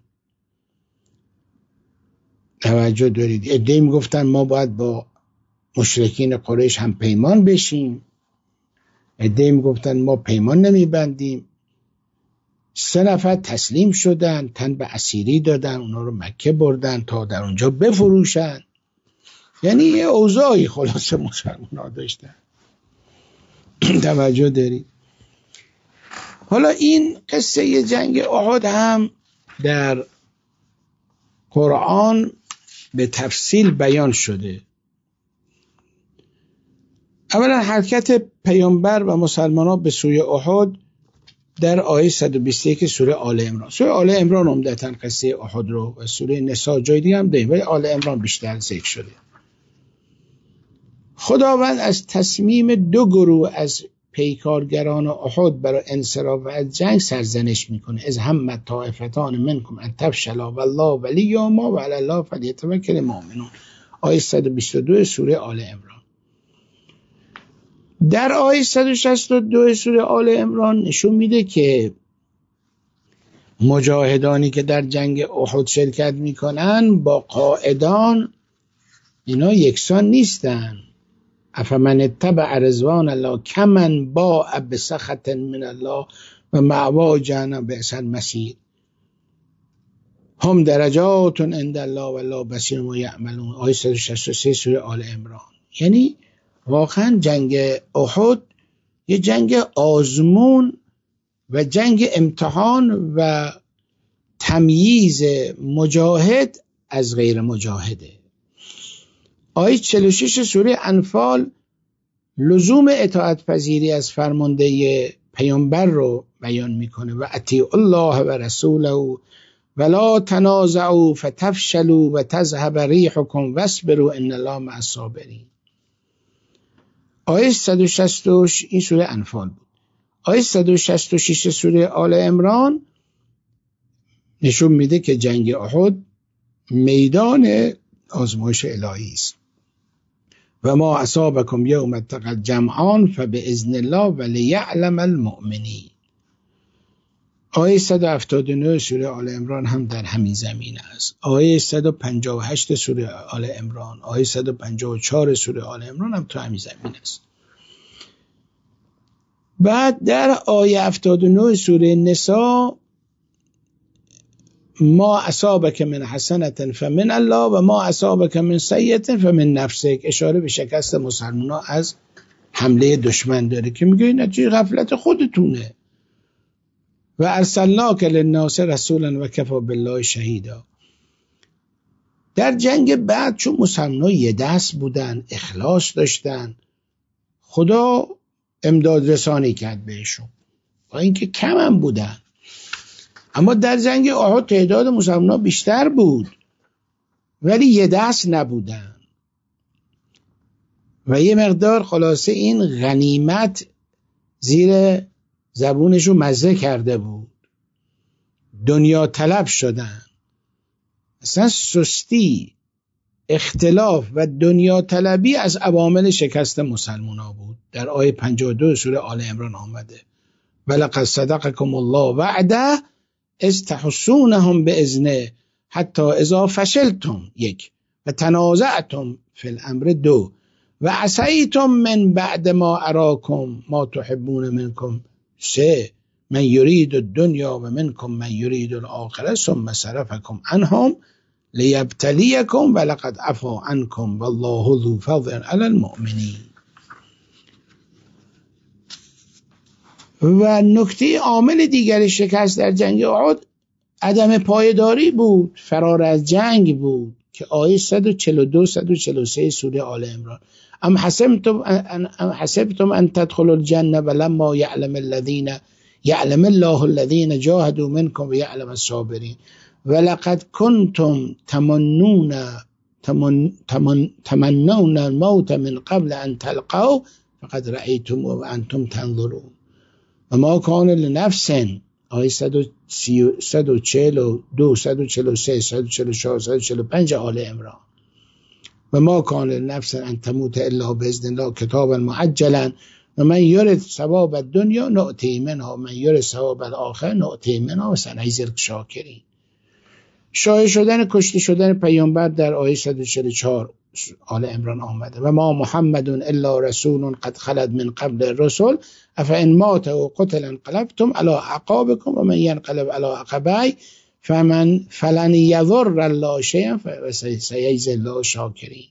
توجه دارید، عده‌ای میگفتن ما باید با مشرکین قریش هم پیمان بشیم، عده‌ای میگفتن ما پیمان نمیبندیم. سه نفر تسلیم شدن، تن به اسیری دادن، اونا رو مکه بردن تا در اونجا بفروشن. یعنی یه اوضاعی خلاصه مسلمان ها داشتن. توجه دارید. حالا این قصه جنگ احد هم در قرآن به تفصیل بیان شده. اولا حرکت پیامبر و مسلمان ها به سوی احد در آیه صد و بیست و یک سوره آل عمران. سوره آل عمران عمدتاً قصه احد رو و سوره نساء جای دیگه هم داریم ولی آل عمران بیشتر ذکر شده. خداوند از تصمیم دو گروه از پیکارگران احد برای انصراف از جنگ سرزنش میکنه. از همت طائفتان منکم ان تفشلا والله ولیهما و علی الله فلیتوکل المؤمنون. آیه صد و بیست و دو سوره آل عمران. در آیه صد و شصت و دو سوره آل عمران نشون میده که مجاهدانی که در جنگ احد شرکت میکنن با قائدان اینا یکسان نیستن. افمن اتبع رضوان الله کمن باء بسخط من الله و مأواه جهنم بئس المصیر هم درجات عند الله والله بصیر بما یعملون. آیه صد و شصت و سه سوره آل عمران. یعنی واقعا جنگ احد یه جنگ آزمون و جنگ امتحان و تمییز مجاهد از غیر مجاهده. آیه چهل و شش سوره انفال لزوم اطاعت پذیری از فرمانده پیامبر رو بیان میکنه و اطیعوا الله و رسوله ولا تنازعوا فتفشلوا و تذهب ریحکم واصبروا ان الله مع الصابرین. آیه صد و شصت این سوره انفال بود. آیه صد و شصت و شش سوره آل عمران نشون میده که جنگ احد میدان آزمایش الهی است. و ما اصابکم یوم التقى الجمعان فباذن الله ولیعلم المؤمنین. آیه صد و هفتاد و نه سوره آل عمران هم در همین زمینه است. آیه صد و پنجاه و هشت سوره آل عمران، آیه صد و پنجاه و چهار سوره آل عمران هم تو همین زمینه است. بعد در آیه هفتاد و نه سوره نساء ما اصابک من حسنة فمن الله و ما اصابک من سیئة فمن نفسک، اشاره به شکست مسلمان‌ها از حمله دشمن داره که میگه این نتیجه غفلت خودتونه. و ارسلناک للناس رسولا و کفی بالله شهیدا. در جنگ بعد چون مسلمان‌ها یه دست بودن، اخلاص داشتن، خدا امداد رسانی کرد بهشون، با اینکه کم هم بودن. اما در جنگ احد تعداد مسلمان‌ها بیشتر بود ولی یه دست نبودن و یه مقدار خلاصه این غنیمت زیر زبونشو مزه کرده بود، دنیا طلب شدن. اصلا سستی، اختلاف و دنیا طلبی از عوامل شکست مسلمان‌ها بود. در آیه پنجاه و دو سوره آل عمران آمده ولقد صدقکم الله وعده اذ تحسونهم باذنه حتی اذا فشلتم یک و تنازعتم فی الامر دو و عصیتم من بعد ما اراکم ما تحبون منکم سه من یرید الدنیا و منکم من یرید الاخره ثم صرفکم عنهم لیبتلیکم ولقد عفا عنکم والله ذو فضل علی المؤمنین. و نکته عامل دیگر شکست در جنگ احد عدم پایداری بود، فرار از جنگ بود که آیه صد و چهل و دو صد و چهل و سه سوره آل عمران ام حسبتم ام حسبتم ان تدخلوا الجنه ولما يعلم الذين يعلم الله الذين جاهدوا منكم ويعلم الصابرين ولقد كنتم تمنون تمن تمن تمنون الموت من قبل ان تلقوا فقد رأيتم وانتم تنظرون و ما کان لنفس آیه صد و چهل و دو صد و چهل و سه صد و چهل و چهار صد و چهل و پنج آل عمران و ما کان لنفس ان تموت الا باذن الله کتابا معجلا و من یرد ثواب الدنیا نؤتی منها و من یرد ثواب الاخره نؤتی منها و سنجزی الشاکرین. شایع شدن کشته شدن پیامبر در آیه صد و چهل و چهار آل عمران آمده و ما محمد الا رسول قد خلت من قبل الرسل افان مات و قتل انقلبتم علی اعقابکم و من ینقلب علی عقبیه فمن فلن یضر الله شیئا وسیجزی الله شاکرین.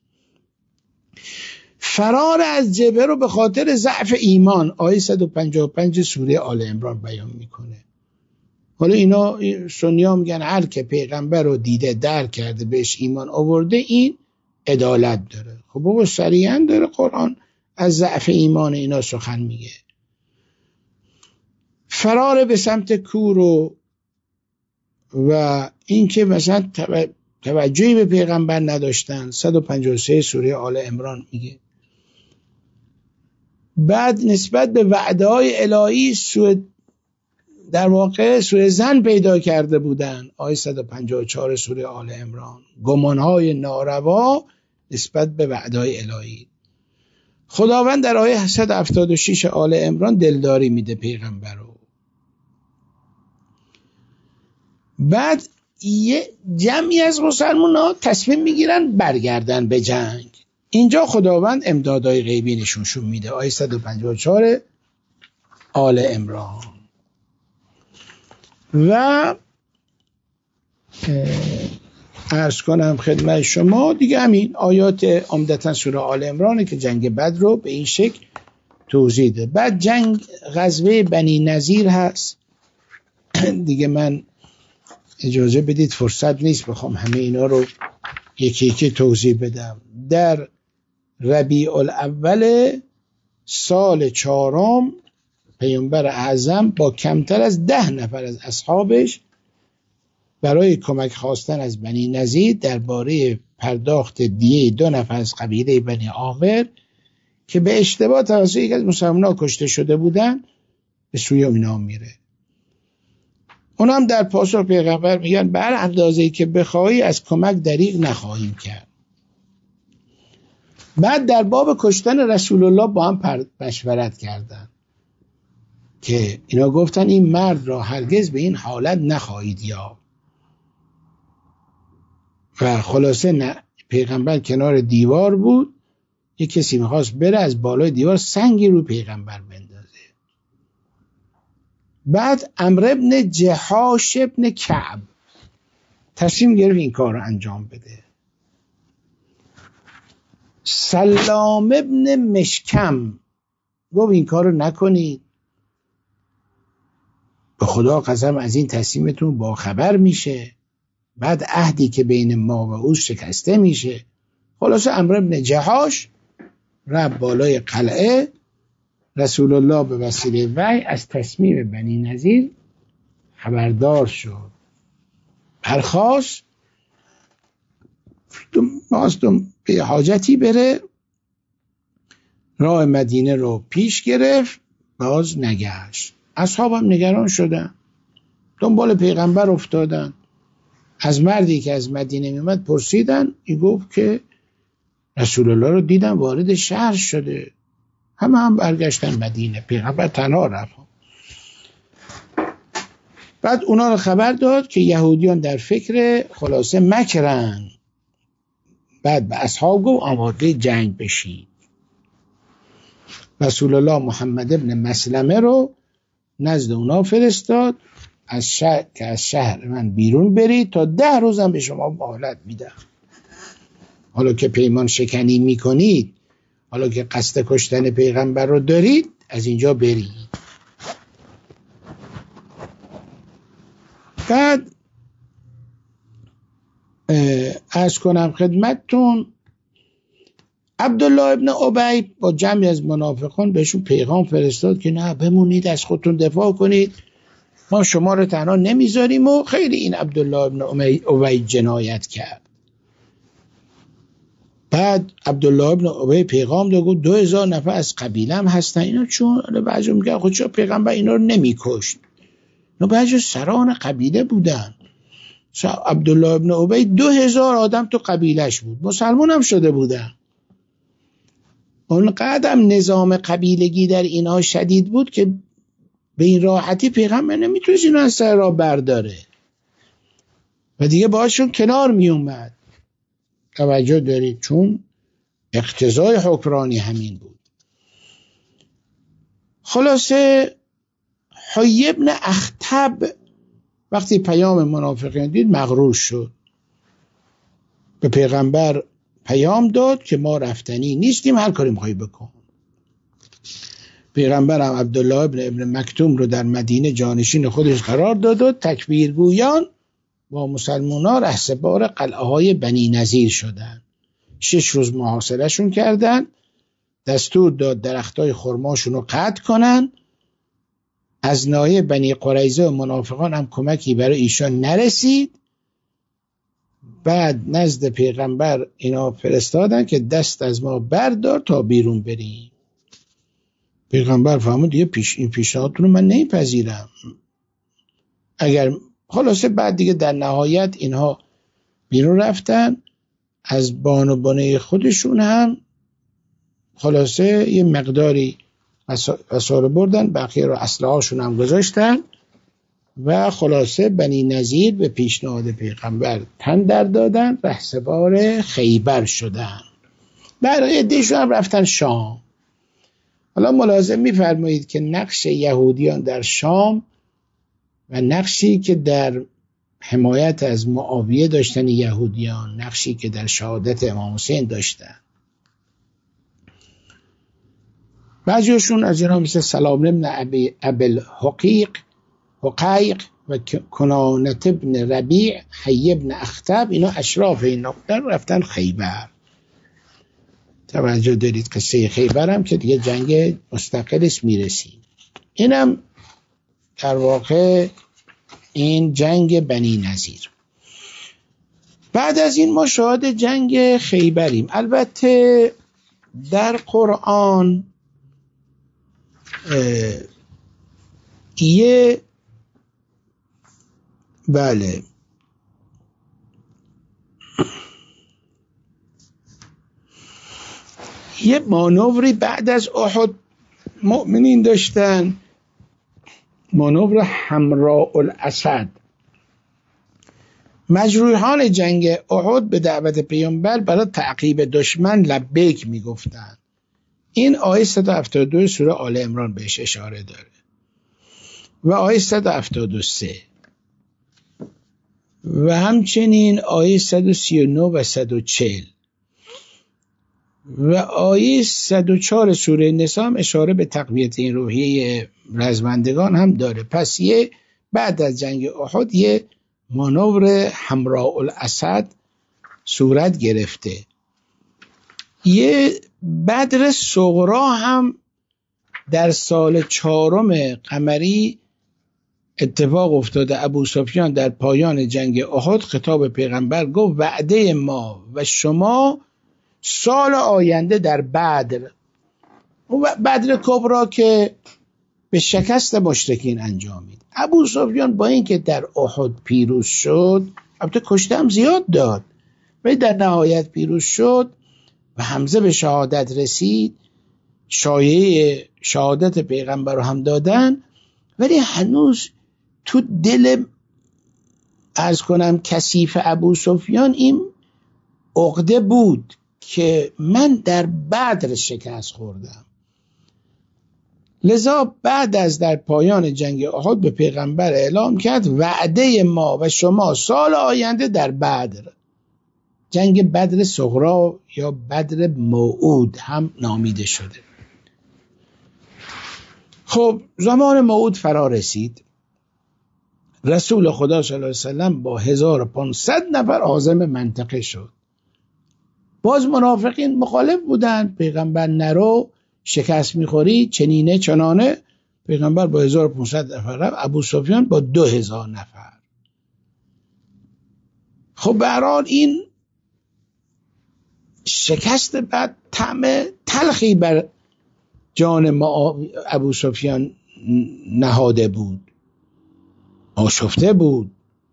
فرار از جبهه رو به خاطر ضعف ایمان آیه صد و پنجاه و پنج سوره آل عمران بیان میکنه. حالا اینا سنی‌ها میگن هر که پیغمبر رو دیده درک کرده بهش ایمان آورده این عدالت داره. خب بابا صریحاً داره قرآن از ضعف ایمان اینا سخن میگه. فرار به سمت کور و و این که مثلا توجهی به پیغمبر نداشتن صد و پنجاه و سه سوره آل عمران میگه. بعد نسبت به وعده های الهی سوء در واقع سوء ظن پیدا کرده بودن آیه صد و پنجاه و چهار سوره آل عمران، گمانهای ناروا نسبت به وعده های الهی. خداوند در آیه صد و هفتاد و شش آل عمران دلداری میده پیغمبر رو. بعد یه جمعی از مسلمان ها تصمیم میگیرن برگردن به جنگ. اینجا خداوند امدادهای غیبی نشونشون میده آیه صد و پنجاه و چهار آل عمران. و عرض کنم خدمت شما دیگه همین آیات عمدتاً سوره آل عمرانه که جنگ بدر رو به این شکل توضیح ده. بعد جنگ غزوه بنی نضیر هست دیگه، من اجازه بدید فرصت نیست بخوام همه اینا رو یکی یکی توضیح بدم. در ربیع الاول سال چهارم پیامبر اعظم با کمتر از ده نفر از اصحابش برای کمک خواستن از بنی نضیر درباره پرداخت دیه دو نفر از قبیله بنی عامر که به اشتباه توسط یک از مسلمان‌ها کشته شده بودند به سوی اینا میره. اونا هم در پاسخ پیغمبر میگن بر اندازه‌ای که بخواهی از کمک دریغ نخواهیم کرد. بعد در باب کشتن رسول الله با هم مشورت کردن که اینا گفتن این مرد را هرگز به این حالت نخواهید یافت. و خلاصه نه پیغمبر کنار دیوار بود، یک کسی میخواست بره از بالای دیوار سنگی رو پیغمبر بندازه. بعد عمرو ابن جحاش ابن کعب تصمیم گرفت این کار رو انجام بده. سلام ابن مشکم گفت این کار رو نکنید، به خدا قسم از این تصمیمتون با خبر میشه، بعد عهدی که بین ما و او شکسته میشه. خلاصه عمرو ابن جحاش رفت بالای قلعه. رسول الله به وسیله وحی از تصمیم بنی نضیر خبردار شد، برخاست، ماستم به حاجتی بره، راه مدینه رو پیش گرفت، باز نگشت. اصحابم نگران شدن، دنبال پیغمبر افتادن. از مردی که از مدینه میمد پرسیدن، این گفت که رسول الله رو دیدم وارد شهر شده. همه هم برگشتن مدینه، پیغمبر تنها رفت. بعد اونا رو خبر داد که یهودیان در فکر خلاصه مکرن. بعد به اصحاب گفت آماده جنگ بشید. رسول الله محمد ابن مسلمه رو نزد اونا فرستاد از شهر که از شهر من بیرون برید تا ده روزم به شما مهلت میدم. حالا که پیمان شکنی میکنید، حالا که قصد کشتن پیغمبر رو دارید، از اینجا برید. بعد عرض کنم خدمتتون عبدالله ابن ابی با جمعی از منافقان بهشون پیغام فرستاد که نه بمونید، از خودتون دفاع کنید، ما شما رو تنها نمیذاریم. و خیلی این عبدالله ابن ابی جنایت کرد. بعد عبدالله ابن ابی پیغام داد گفت دو هزار نفر از قبیله هم هستن. اینا چون بعضی میگن خود چرا پیغمبر اینا رو نمیکشت؟ اینا بعضی سران قبیله بودن. عبدالله ابن ابی دو هزار آدم تو قبیلش بود، مسلمان هم شده بودن. اون قدم نظام قبیلگی در اینها شدید بود که به این راحتی پیغمبر نمیتونست اینو از سر راه برداره و دیگه باهاشون کنار میومد. توجه دارید، چون اقتضای حکمرانی همین بود. خلاصه حیی بن اخطب وقتی پیام منافقین دید مغرور شد، به پیغمبر پیام داد که ما رفتنی نیستیم، هر کاری میخوای بکن. پیغمبر هم عبدالله ابن ابن مکتوم رو در مدینه جانشین خودش قرار داد و تکبیرگویان با مسلمان‌ها رهسپار قلعه های بنی نضیر شدن. شش روز محاصره شون کردن، دستور داد درختای خرماشون رو قطع کنن. از ناحیه بنی قریظه و منافقان هم کمکی برای ایشان نرسید. بعد نزد پیغمبر اینا فرستادن که دست از ما بردار تا بیرون بریم. پیغمبر فهمید دیگه پیش این پیشنهادتون رو من نمیپذیرم. اگر خلاصه بعد دیگه در نهایت اینها بیرون رفتن، از بان و بانه خودشون هم خلاصه یه مقداری وسایل بردن، بقیه رو اسلحه‌هاشون هم گذاشتن و خلاصه بنی نضیر به پیشنهاد پیغمبر تن در دادن، رهسپار خیبر شدن. بقیه عده‌شون هم رفتن شام. حالا ملاحظه می‌فرمایید که نقش یهودیان در شام و نقشی که در حمایت از معاویه داشتن یهودیان، نقشی که در شهادت امام حسین داشتن. بعضیشون از اینها مثل سلام بن ابی الحقیق حقیق و کنانت ابن ربیع، حیی ابن اخطب، اینا اشراف این نقطه رفتن خیبر. توجه دارید قصه خیبر هم که دیگه جنگ مستقلش میرسید. اینم در واقع این جنگ بنی نضیر. بعد از این ما شاهد جنگ خیبریم. البته در قرآن یه بله یه مانوری بعد از احد مؤمنین داشتن، مانور حمراء الاسد. مجروحان جنگ احد به دعوت پیامبر برای تعقیب دشمن لبیک میگفتن. این آیه صد و هفتاد و دو سوره آل عمران بهش اشاره داره و آیه صد و هفتاد و سه و همچنین آیه صد و سی و نه و صد و چهل و آیه صد و چهار سوره نساء هم اشاره به تقویت این روحیه رزمندگان هم داره. پس یه بعد از جنگ احد یه مانور حمراء الاسد صورت گرفته. یه بدر صغرا هم در سال چهارم قمری اتفاق افتاده. ابو سفیان در پایان جنگ احد خطاب پیغمبر گفت وعده ما و شما سال آینده در بدر، و بدر کبرا که به شکست مشرکین انجامید. ابو سفیان با اینکه در احد پیروز شد، البته کشته هم زیاد داد، ولی در نهایت پیروز شد و حمزه به شهادت رسید، شایعه شهادت پیغمبر رو هم دادن، ولی هنوز تو دل عرض کنم کثیف ابو سفیان این عقده بود که من در بدر شکست خوردم. لذا بعد از در پایان جنگ احد به پیغمبر اعلام کرد وعده ما و شما سال آینده در بدر. جنگ بدر صغرا یا بدر موعود هم نامیده شده. خب زمان موعود فرا رسید. رسول خدا صلی الله علیه وسلم با هزار و پانصد نفر عازم منطقه شد. باز منافقین مخالف بودن، پیغمبر نرو، شکست میخوری، چنینه چنانه. پیغمبر با هزار و پانصد نفر رفت، ابو سفیان با دو هزار نفر. خب به هر حال این شکست بعد طعم تلخی بر جان ما ابو سفیان نهاده بود، آشفته بود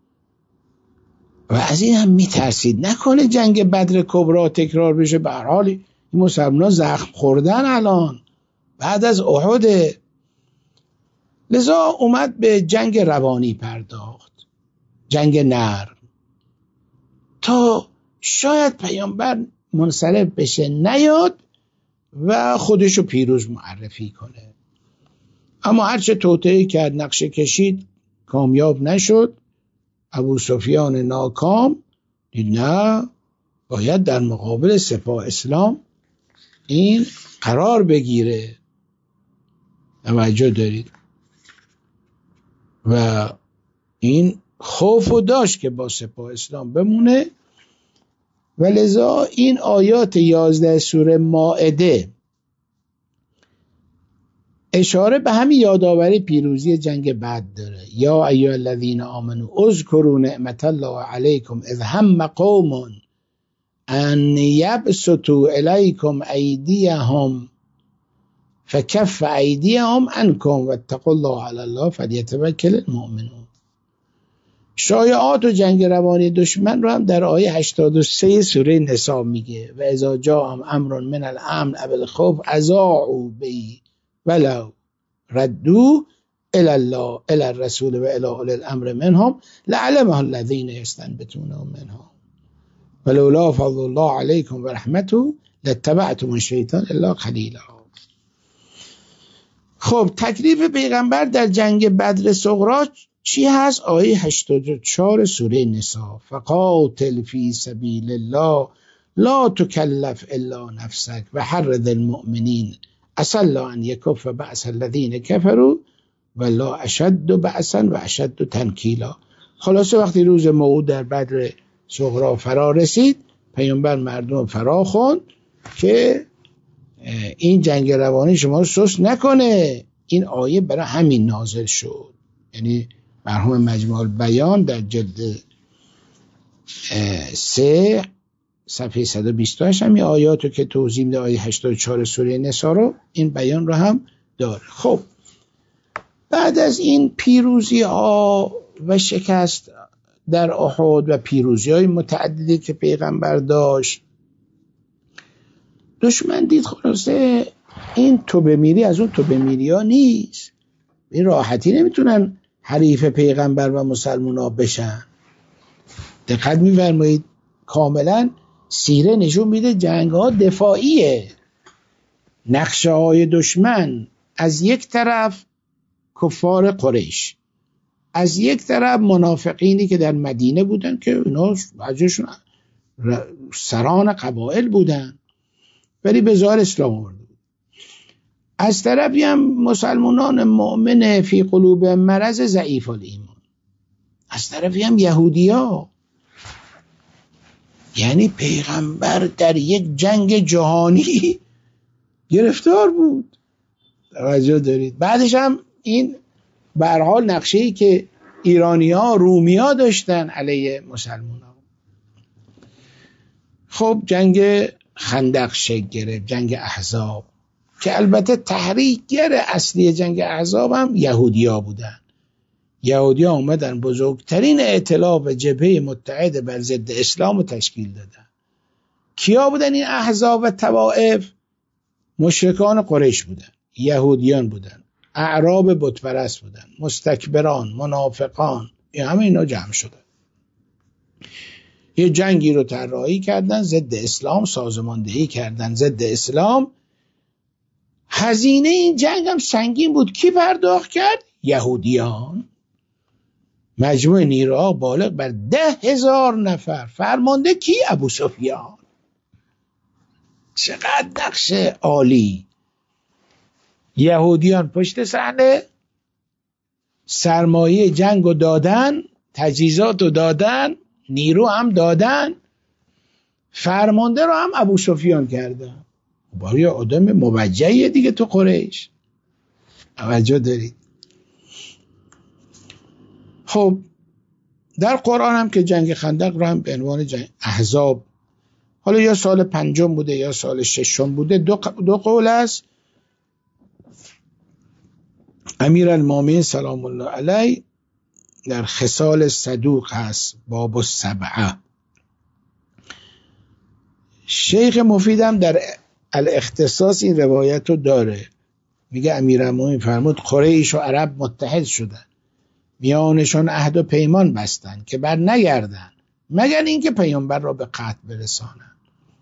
و از این هم میترسید نکنه جنگ بدر کبرا تکرار بشه. به هر حال این مسلمان‌ها زخم خوردن الان بعد از احد. لذا اومد به جنگ روانی پرداخت، جنگ نرم، تا شاید پیامبر منصرف بشه نیاد و خودشو پیروز معرفی کنه. اما هرچه توطئه کرد، نقشه کشید، کامیاب نشد. ابو سفیان ناکام دید نه، باید در مقابل سپاه اسلام این قرار بگیره. توجه دارید؟ و این خوفو داشت که با سپاه اسلام بمونه و لذا این آیات یازده سوره مائده اشاره به همین یادآوری پیروزی جنگ بدر داره. یا ایها الذین آمنوا اذکروا نعمت الله علیکم اذ هم قوم ان یبسطوا الیکم ایدیهم فکف ایدیهم عنکم واتقوا الله علی الله فلیتوکل المؤمنون. شایعات و جنگ روانی دشمن رو هم در آیه هشتاد و سه سوره نساء میگه و اذا جاءهم امر من الامن او الخوف اذاعوا به ولو ردوا الی الله الی الرسول و الی اولی الامر منهم لعلمه الذین یستنبطونه منهم ولولا فضل الله علیکم و رحمته لاتبعتم الشیطان الا قلیلا. خب تکلیف پیغمبر در جنگ بدر صغرا چی هست؟ آیه هشتاد و چهار سوره نساء فقاتل فی سبیل الله لا تکلف الا نفسک و حرض المؤمنین عسى الله ان یکف بأس الذین کفروا والله اشد بأسا و اشد تنکیلا. خلاصه وقتی روز موعود در بدر صغرا فرا رسید، پیامبر مردم فرا خواند که این جنگ روانی شما رو سست نکنه. این آیه برای همین نازل شد. یعنی مرحوم مجموع البیان در جلد سه صفحه صد و بیست و هشت همین آیاتو که توضیح میده، آیه هشتاد و چهار سوره نساء رو، این بیان رو هم داره. خب بعد از این پیروزی ها و شکست در احد و پیروزی های متعددی که پیغمبر داشت، دشمن دید خلاصه این تو بمیری از اون تو بمیری ها نیست، این راحتی نمیتونن حریف پیغمبر و مسلمان ها بشن. دقت می‌فرمایید کاملا سیره نشون میده جنگ ها دفاعیه. نقشه های دشمن از یک طرف کفار قریش، از یک طرف منافقینی که در مدینه بودن که اینا بعضیشون سران قبایل بودن ولی به ظاهر اسلام آورده بود، از طرفی هم مسلمانان مؤمن فی قلوب مرض ضعیف الایمان، از طرفی هم یهودیا. یعنی پیغمبر در یک جنگ جهانی گرفتار بود. توجه دارید؟ بعدش هم این به هر حال نقشه‌ای که ایرانی‌ها رومی‌ها داشتن علیه مسلمان‌ها. خب جنگ خندق شکل گرفت، جنگ احزاب، که البته تحریکگر اصلی جنگ احزاب هم یهودی‌ها بودن. یهودی‌ها اومدن بزرگترین ائتلاف جبهه متحد بر ضد اسلام رو تشکیل دادن. کیا بودن این احزاب و طوائف؟ مشرکان قریش بودن، یهودیان بودن، اعراب بتپرست بودن، مستکبران، منافقان، این همه اینا جمع شدن. یه جنگی رو طراحی کردن ضد اسلام، سازماندهی کردن ضد اسلام. هزینه این جنگ هم سنگین بود. کی پرداخت کرد؟ یهودیان. مجموع نیروها بالغ بر ده هزار نفر. فرمانده کی؟ ابو سفیان. چقدر نقش عالی. یهودیان پشت صحنه سرمایه جنگ رو دادن، تجهیزات رو دادن، نیرو هم دادن، فرمانده رو هم ابو سفیان کردن. با یه آدم موجهیه دیگه تو قریش. توجه دارید؟ خب در قرآن هم که جنگ خندق رو هم به عنوان جنگ احزاب، حالا یا سال پنجم بوده یا سال ششم بوده، دو, دو قول است. امیرالمومنین سلام الله علیه در خصال صدوق هست، باب السبعه. شیخ مفیدم در الاختصاص این روایت رو داره، میگه امیرالمومنین فرمود قریش و عرب متحد شدن، میانشان عهد و پیمان بستن که بر نگردن مگر اینکه پیامبر را به قتل برسانند.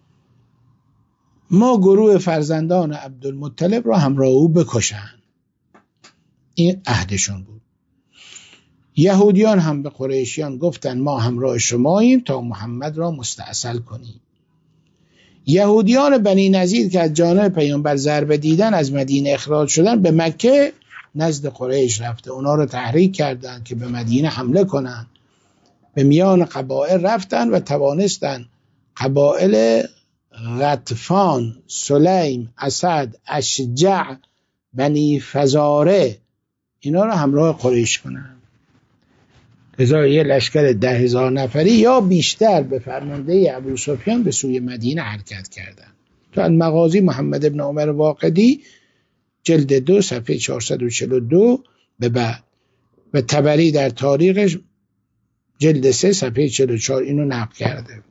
ما گروه فرزندان عبدالمطلب را همراه او بکشند. این عهدشون بود. یهودیان هم به قریشیان گفتن ما همراه شماییم تا محمد را مستأصل کنیم. یهودیان بنی نضیر که از جانب پیامبر ضربه دیدن از مدینه اخراج شدن، به مکه نزد قریش رفته، اونا رو تحریک کردن که به مدینه حمله کنن. به میان قبایل رفتن و توانستن قبایل غطفان، سلیم، اسد، اشجع، بنی فزاره اینا رو همراه قریش کنن. لذا یه لشکر ده هزار نفری یا بیشتر به فرمانده ابو سفیان به سوی مدینه حرکت کردند. تو المغازی محمد ابن عمر واقدی جلد دو صفحه چهارصد و چهل و دو به بعد و طبری در تاریخش جلد سه صفحه چهل و چهار اینو نقل کرده.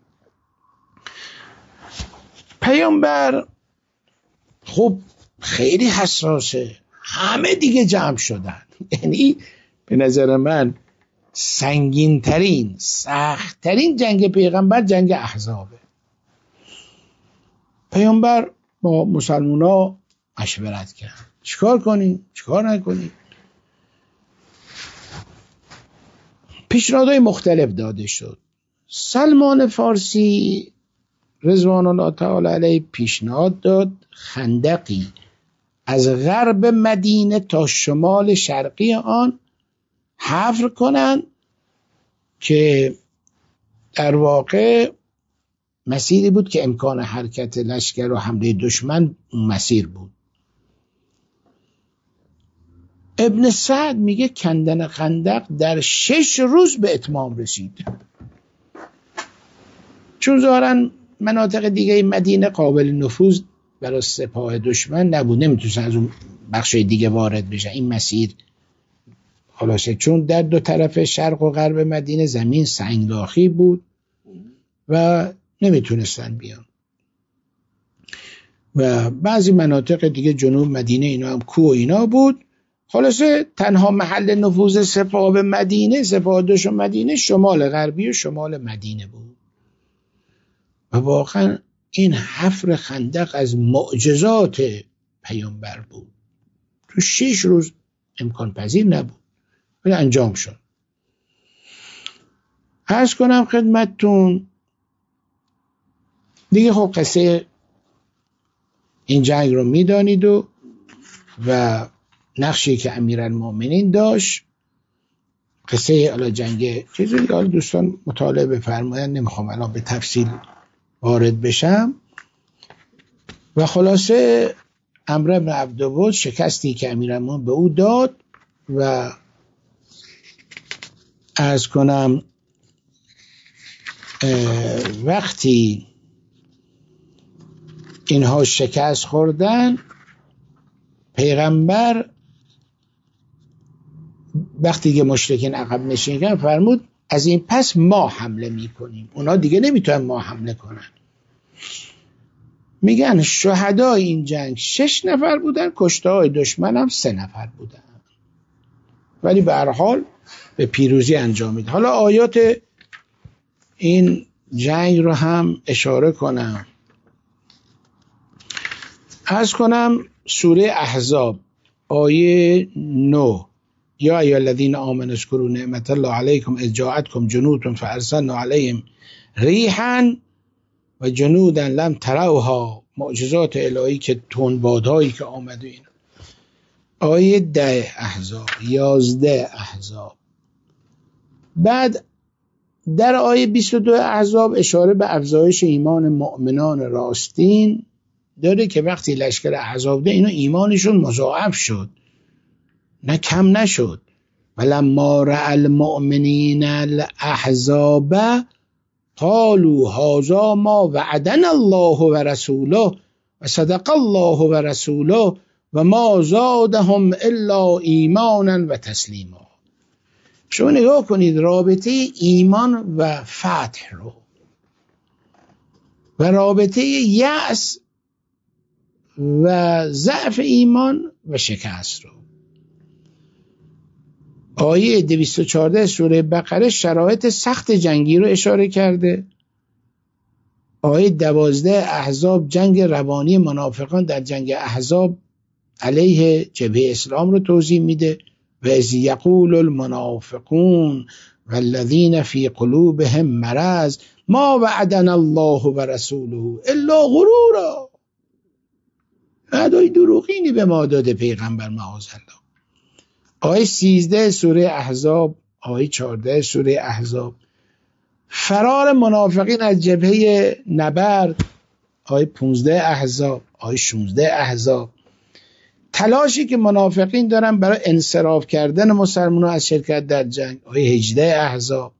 پیامبر خب خیلی حساسه، همه دیگه جمع شدن. یعنی به نظر من سنگین ترین سخت ترین جنگ پیغمبر جنگ احزابه. پیامبر با مسلمان ها مشورت کرد چیکار کنیم چیکار نکنیم. پیشنهادهای مختلف داده شد. سلمان فارسی رضوان الله تعالی علیه پیشنهاد داد خندقی از غرب مدینه تا شمال شرقی آن حفر کنند که در واقع مسیری بود که امکان حرکت لشکر و حمله دشمن مسیر بود. ابن سعد میگه کندن خندق در شش روز به اتمام رسید، چون ظاهراً مناطق دیگه مدینه قابل نفوذ برای سپاه دشمن نبود، نمیتونستن از اون بخش دیگه وارد بشن. این مسیر خلاصه چون در دو طرف شرق و غرب مدینه زمین سنگلاخی بود و نمیتونستن بیان و بعضی مناطق دیگه جنوب مدینه اینا هم کوه و اینا بود. خلاصه تنها محل نفوذ سپاه به مدینه، سپاه دشمن مدینه، شمال غربی و شمال مدینه بود و واقعا این حفر خندق از معجزات پیامبر بود. تو شش روز امکان پذیر نبود ولی انجام شد. عرض کنم خدمتتون دیگه خب قصه این جنگ رو میدانید و و نقشی که امیرالمومنین داشت، قصه الا جنگ چیزی که حالا دوستان مطالعه بفرمایند، نمیخوام الان به تفصیل وارد بشم. و خلاصه عمرو بن عبدود شکستی که امیرالمومنین به او داد و عرض کنم وقتی اینها شکست خوردن، پیغمبر وقتی که مشرکین عقب نشینی کردن فرمود از این پس ما حمله میکنیم، اونا دیگه نمیتونن ما حمله کنن. میگن شهدای این جنگ شش نفر بودن، کشته های دشمن هم سه نفر بودن، ولی به هر حال به پیروزی انجامید. حالا آیات این جنگ رو هم اشاره کنم. عرض کنم سوره احزاب آیه نه: یا ایها الذین آمنوا اذکروا نعمت الله علیکم اذ جاءتکم جنود فارسلنا علیهم ریحا و جنودا لم تروها، معجزات الهی که تندبادهایی که آمد. این آیه ده احزاب، یازده احزاب. بعد در آیه بیست و دو احزاب اشاره به افزایش ایمان مؤمنان راستین داره که وقتی لشکر احزاب ده اینا ایمانشون مضاعف شد نه کم نشد. ولما رأى المؤمنین الاحزاب قالوا هذا ما وعدنا الله و رسوله و صدق الله و رسوله و ما زادهم الا ایمانا و تسلیما. شما نگاه کنید رابطه ایمان و فتح رو و رابطه یأس و ضعف ایمان و شکست رو. آیه دویست و چهارده سوره بقره شرایط سخت جنگی رو اشاره کرده. آیه دوازده احزاب جنگ روانی منافقان در جنگ احزاب علیه جبهه اسلام رو توضیح میده. و اذ یقول المنافقون والذین فی قلوبهم مرض ما وعدنا الله و رسوله الا غرورا. وعدای دروغینی به ما داده پیغمبر معاذالله. آیه سیزده سوره احزاب، آیه چهارده سوره احزاب فرار منافقین از جبهه نبرد، آیه پانزده احزاب، آیه شانزده احزاب تلاشی که منافقین دارن برای انصراف کردن مسلمانان از شرکت در جنگ، آیه هجده احزاب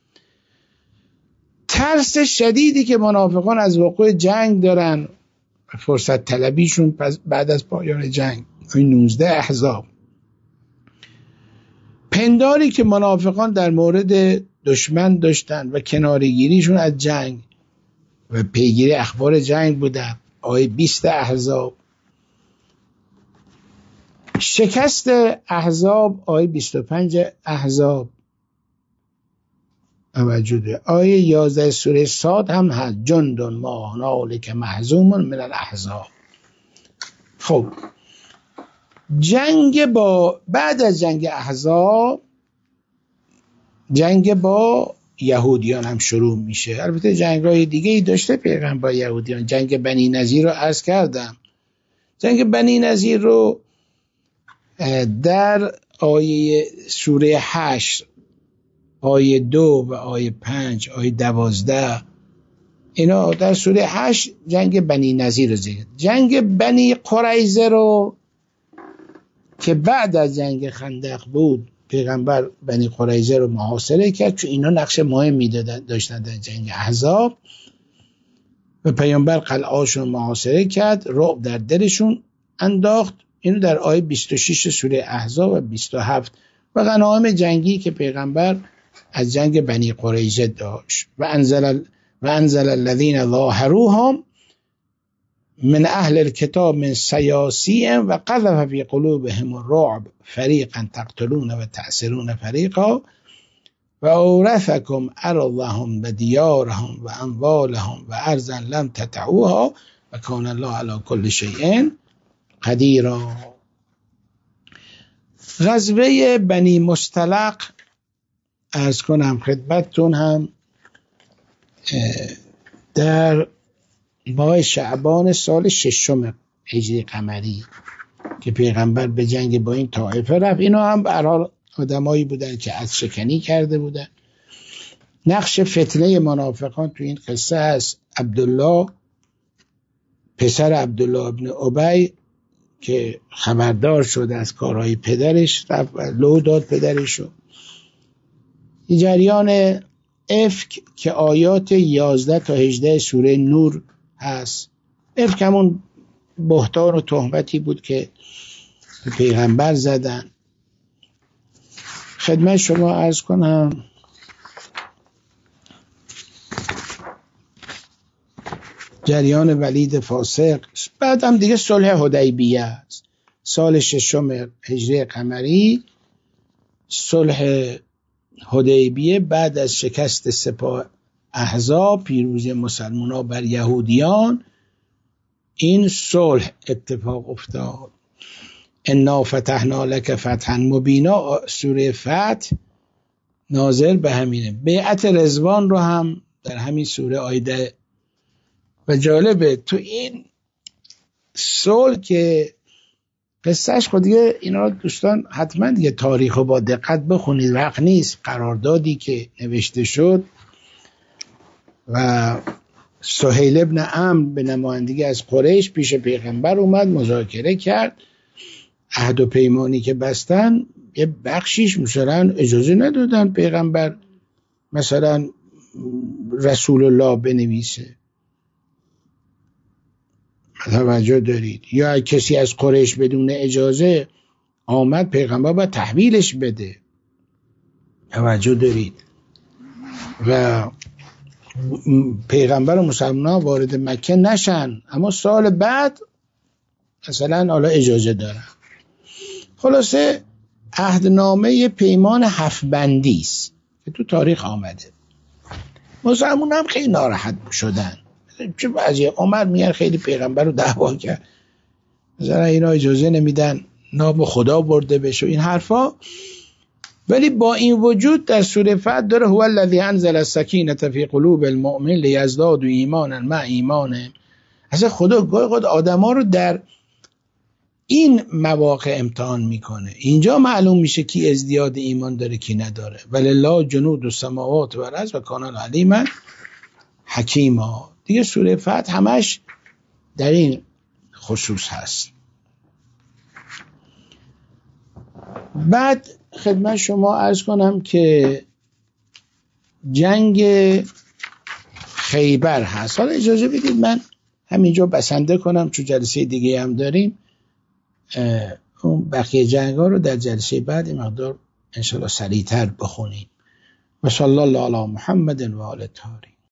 ترس شدیدی که منافقان از وقوع جنگ دارن، فرصت طلبیشون بعد از پایان جنگ، آیه نوزده احزاب پنداری که منافقان در مورد دشمن داشتن و کنارگیریشون از جنگ و پیگیری اخبار جنگ بودن، آیه بیست احزاب شکست احزاب، آیه بیست و پنج احزاب موجوده. آیه یازده سوره صاد هم هست جند ما هنالک مهزوم من الاحزاب. خب جنگ با بعد از جنگ احزاب جنگ با یهودیان هم شروع میشه. البته جنگ‌های دیگه ای داشته پیغمبر با یهودیان. جنگ بنی نضیر رو عرض کردم. جنگ بنی نضیر رو در آیه سوره هشت، آیه دو و آیه پنج، آیه دوازده اینا در سوره هشت جنگ بنی نضیر رو ذکر. جنگ بنی قریظه رو که بعد از جنگ خندق بود پیغمبر بنی قریظه رو محاصره کرد چون اینا نقش مهمی داشتن در جنگ احزاب و پیغمبر قلعه‌اشون محاصره کرد، رعب در دلشون انداخت. اینو در آیه بیست و شش سوره احزاب و بیست و هفت و غنایم جنگی که پیغمبر از جنگ بنی قریظه داشت. و انزل و انزل الذین ظاهروهم من اهل الكتاب من سیاسیهم و قذف فی قلوبهم الرعب فریقا تقتلون و تأسرون فریقا و اورثکم ارضهم و دیارهم و اموالهم و ارضا لم تطئوها و کان الله علی کل شیء قدیر. غزوه بنی مصطلق عرض کنم خدمتتون هم در ماه شعبان سال ششم هجری قمری که پیغمبر به جنگ با این طائفه رفت. اینا هم به هر حال آدمایی بودن که از شکنی کرده بودن. نقش فتنه منافقان تو این قصه هست. عبدالله پسر عبدالله ابن ابی که خبردار شده از کارهای پدرش رفت و لو داد پدرشو. جریان افک که آیات یازده تا هجده سوره نور هست. افک همون بهتان و تهمتی بود که به پیغمبر زدن. خدمت شما عرض کنم جریان ولید فاسق. بعد هم دیگه صلح حدیبیه است، سال ششم هجری قمری. صلح حدیبیه بعد از شکست سپاه احزاب، پیروزی مسلمانان بر یهودیان، این صلح اتفاق افتاد. انا فتحنا لک فتحا مبینا، سوره فتح ناظر به همینه. بیعت رضوان رو هم در همین سوره آیده. و جالبه تو این صلح که قصهش خود دیگه اینا دوستان حتما دیگه تاریخ رو با دقت بخونید، وقت نیست. قراردادی که نوشته شد و سهیل ابن عمرو به نمایندگی از قریش پیش پیغمبر اومد، مذاکره کرد. عهد و پیمانی که بستن یه بخشیش مثلا اجازه ندادن پیغمبر مثلا رسول الله بنویسه. توجه دارید؟ یا کسی از قریش بدون اجازه آمد پیغمبر باید تحویلش بده. توجه دارید؟ و پیغمبر و مسلمان وارد مکه نشن، اما سال بعد مثلا حالا اجازه دارن. خلاصه عهدنامه پیمان هفت بندی است که تو تاریخ آمده. مسلمان هم خیلی ناراحت شدن. چه بعضی عمر میگن خیلی پیغمبر رو دعوا کرد، مثلا اینا اجازه نمیدن نام خدا برده بشه این حرفا. ولی با این وجود در سوره فتح داره هو الذی انزل السکینة فی قلوب المؤمن لیزدادوا ایمانا مع ایمانهم. اصلا خدا گاهی اوقات آدما رو در این مواقع امتحان میکنه. اینجا معلوم میشه کی ازدیاد ایمان داره کی نداره. ولله جنود السماوات و الارض و کان علیما حکیما. دیگه سوره فتح همش در این خصوص هست. بعد خدمت شما عرض کنم که جنگ خیبر هست. حالا اجازه بدید من همینجا بسنده کنم چون جلسه دیگه هم داریم. اون بقیه جنگ ها رو در جلسه بعد این مقدار انشاءالله سریعتر بخونیم. و صلی الله علی محمد و آل طاهرین.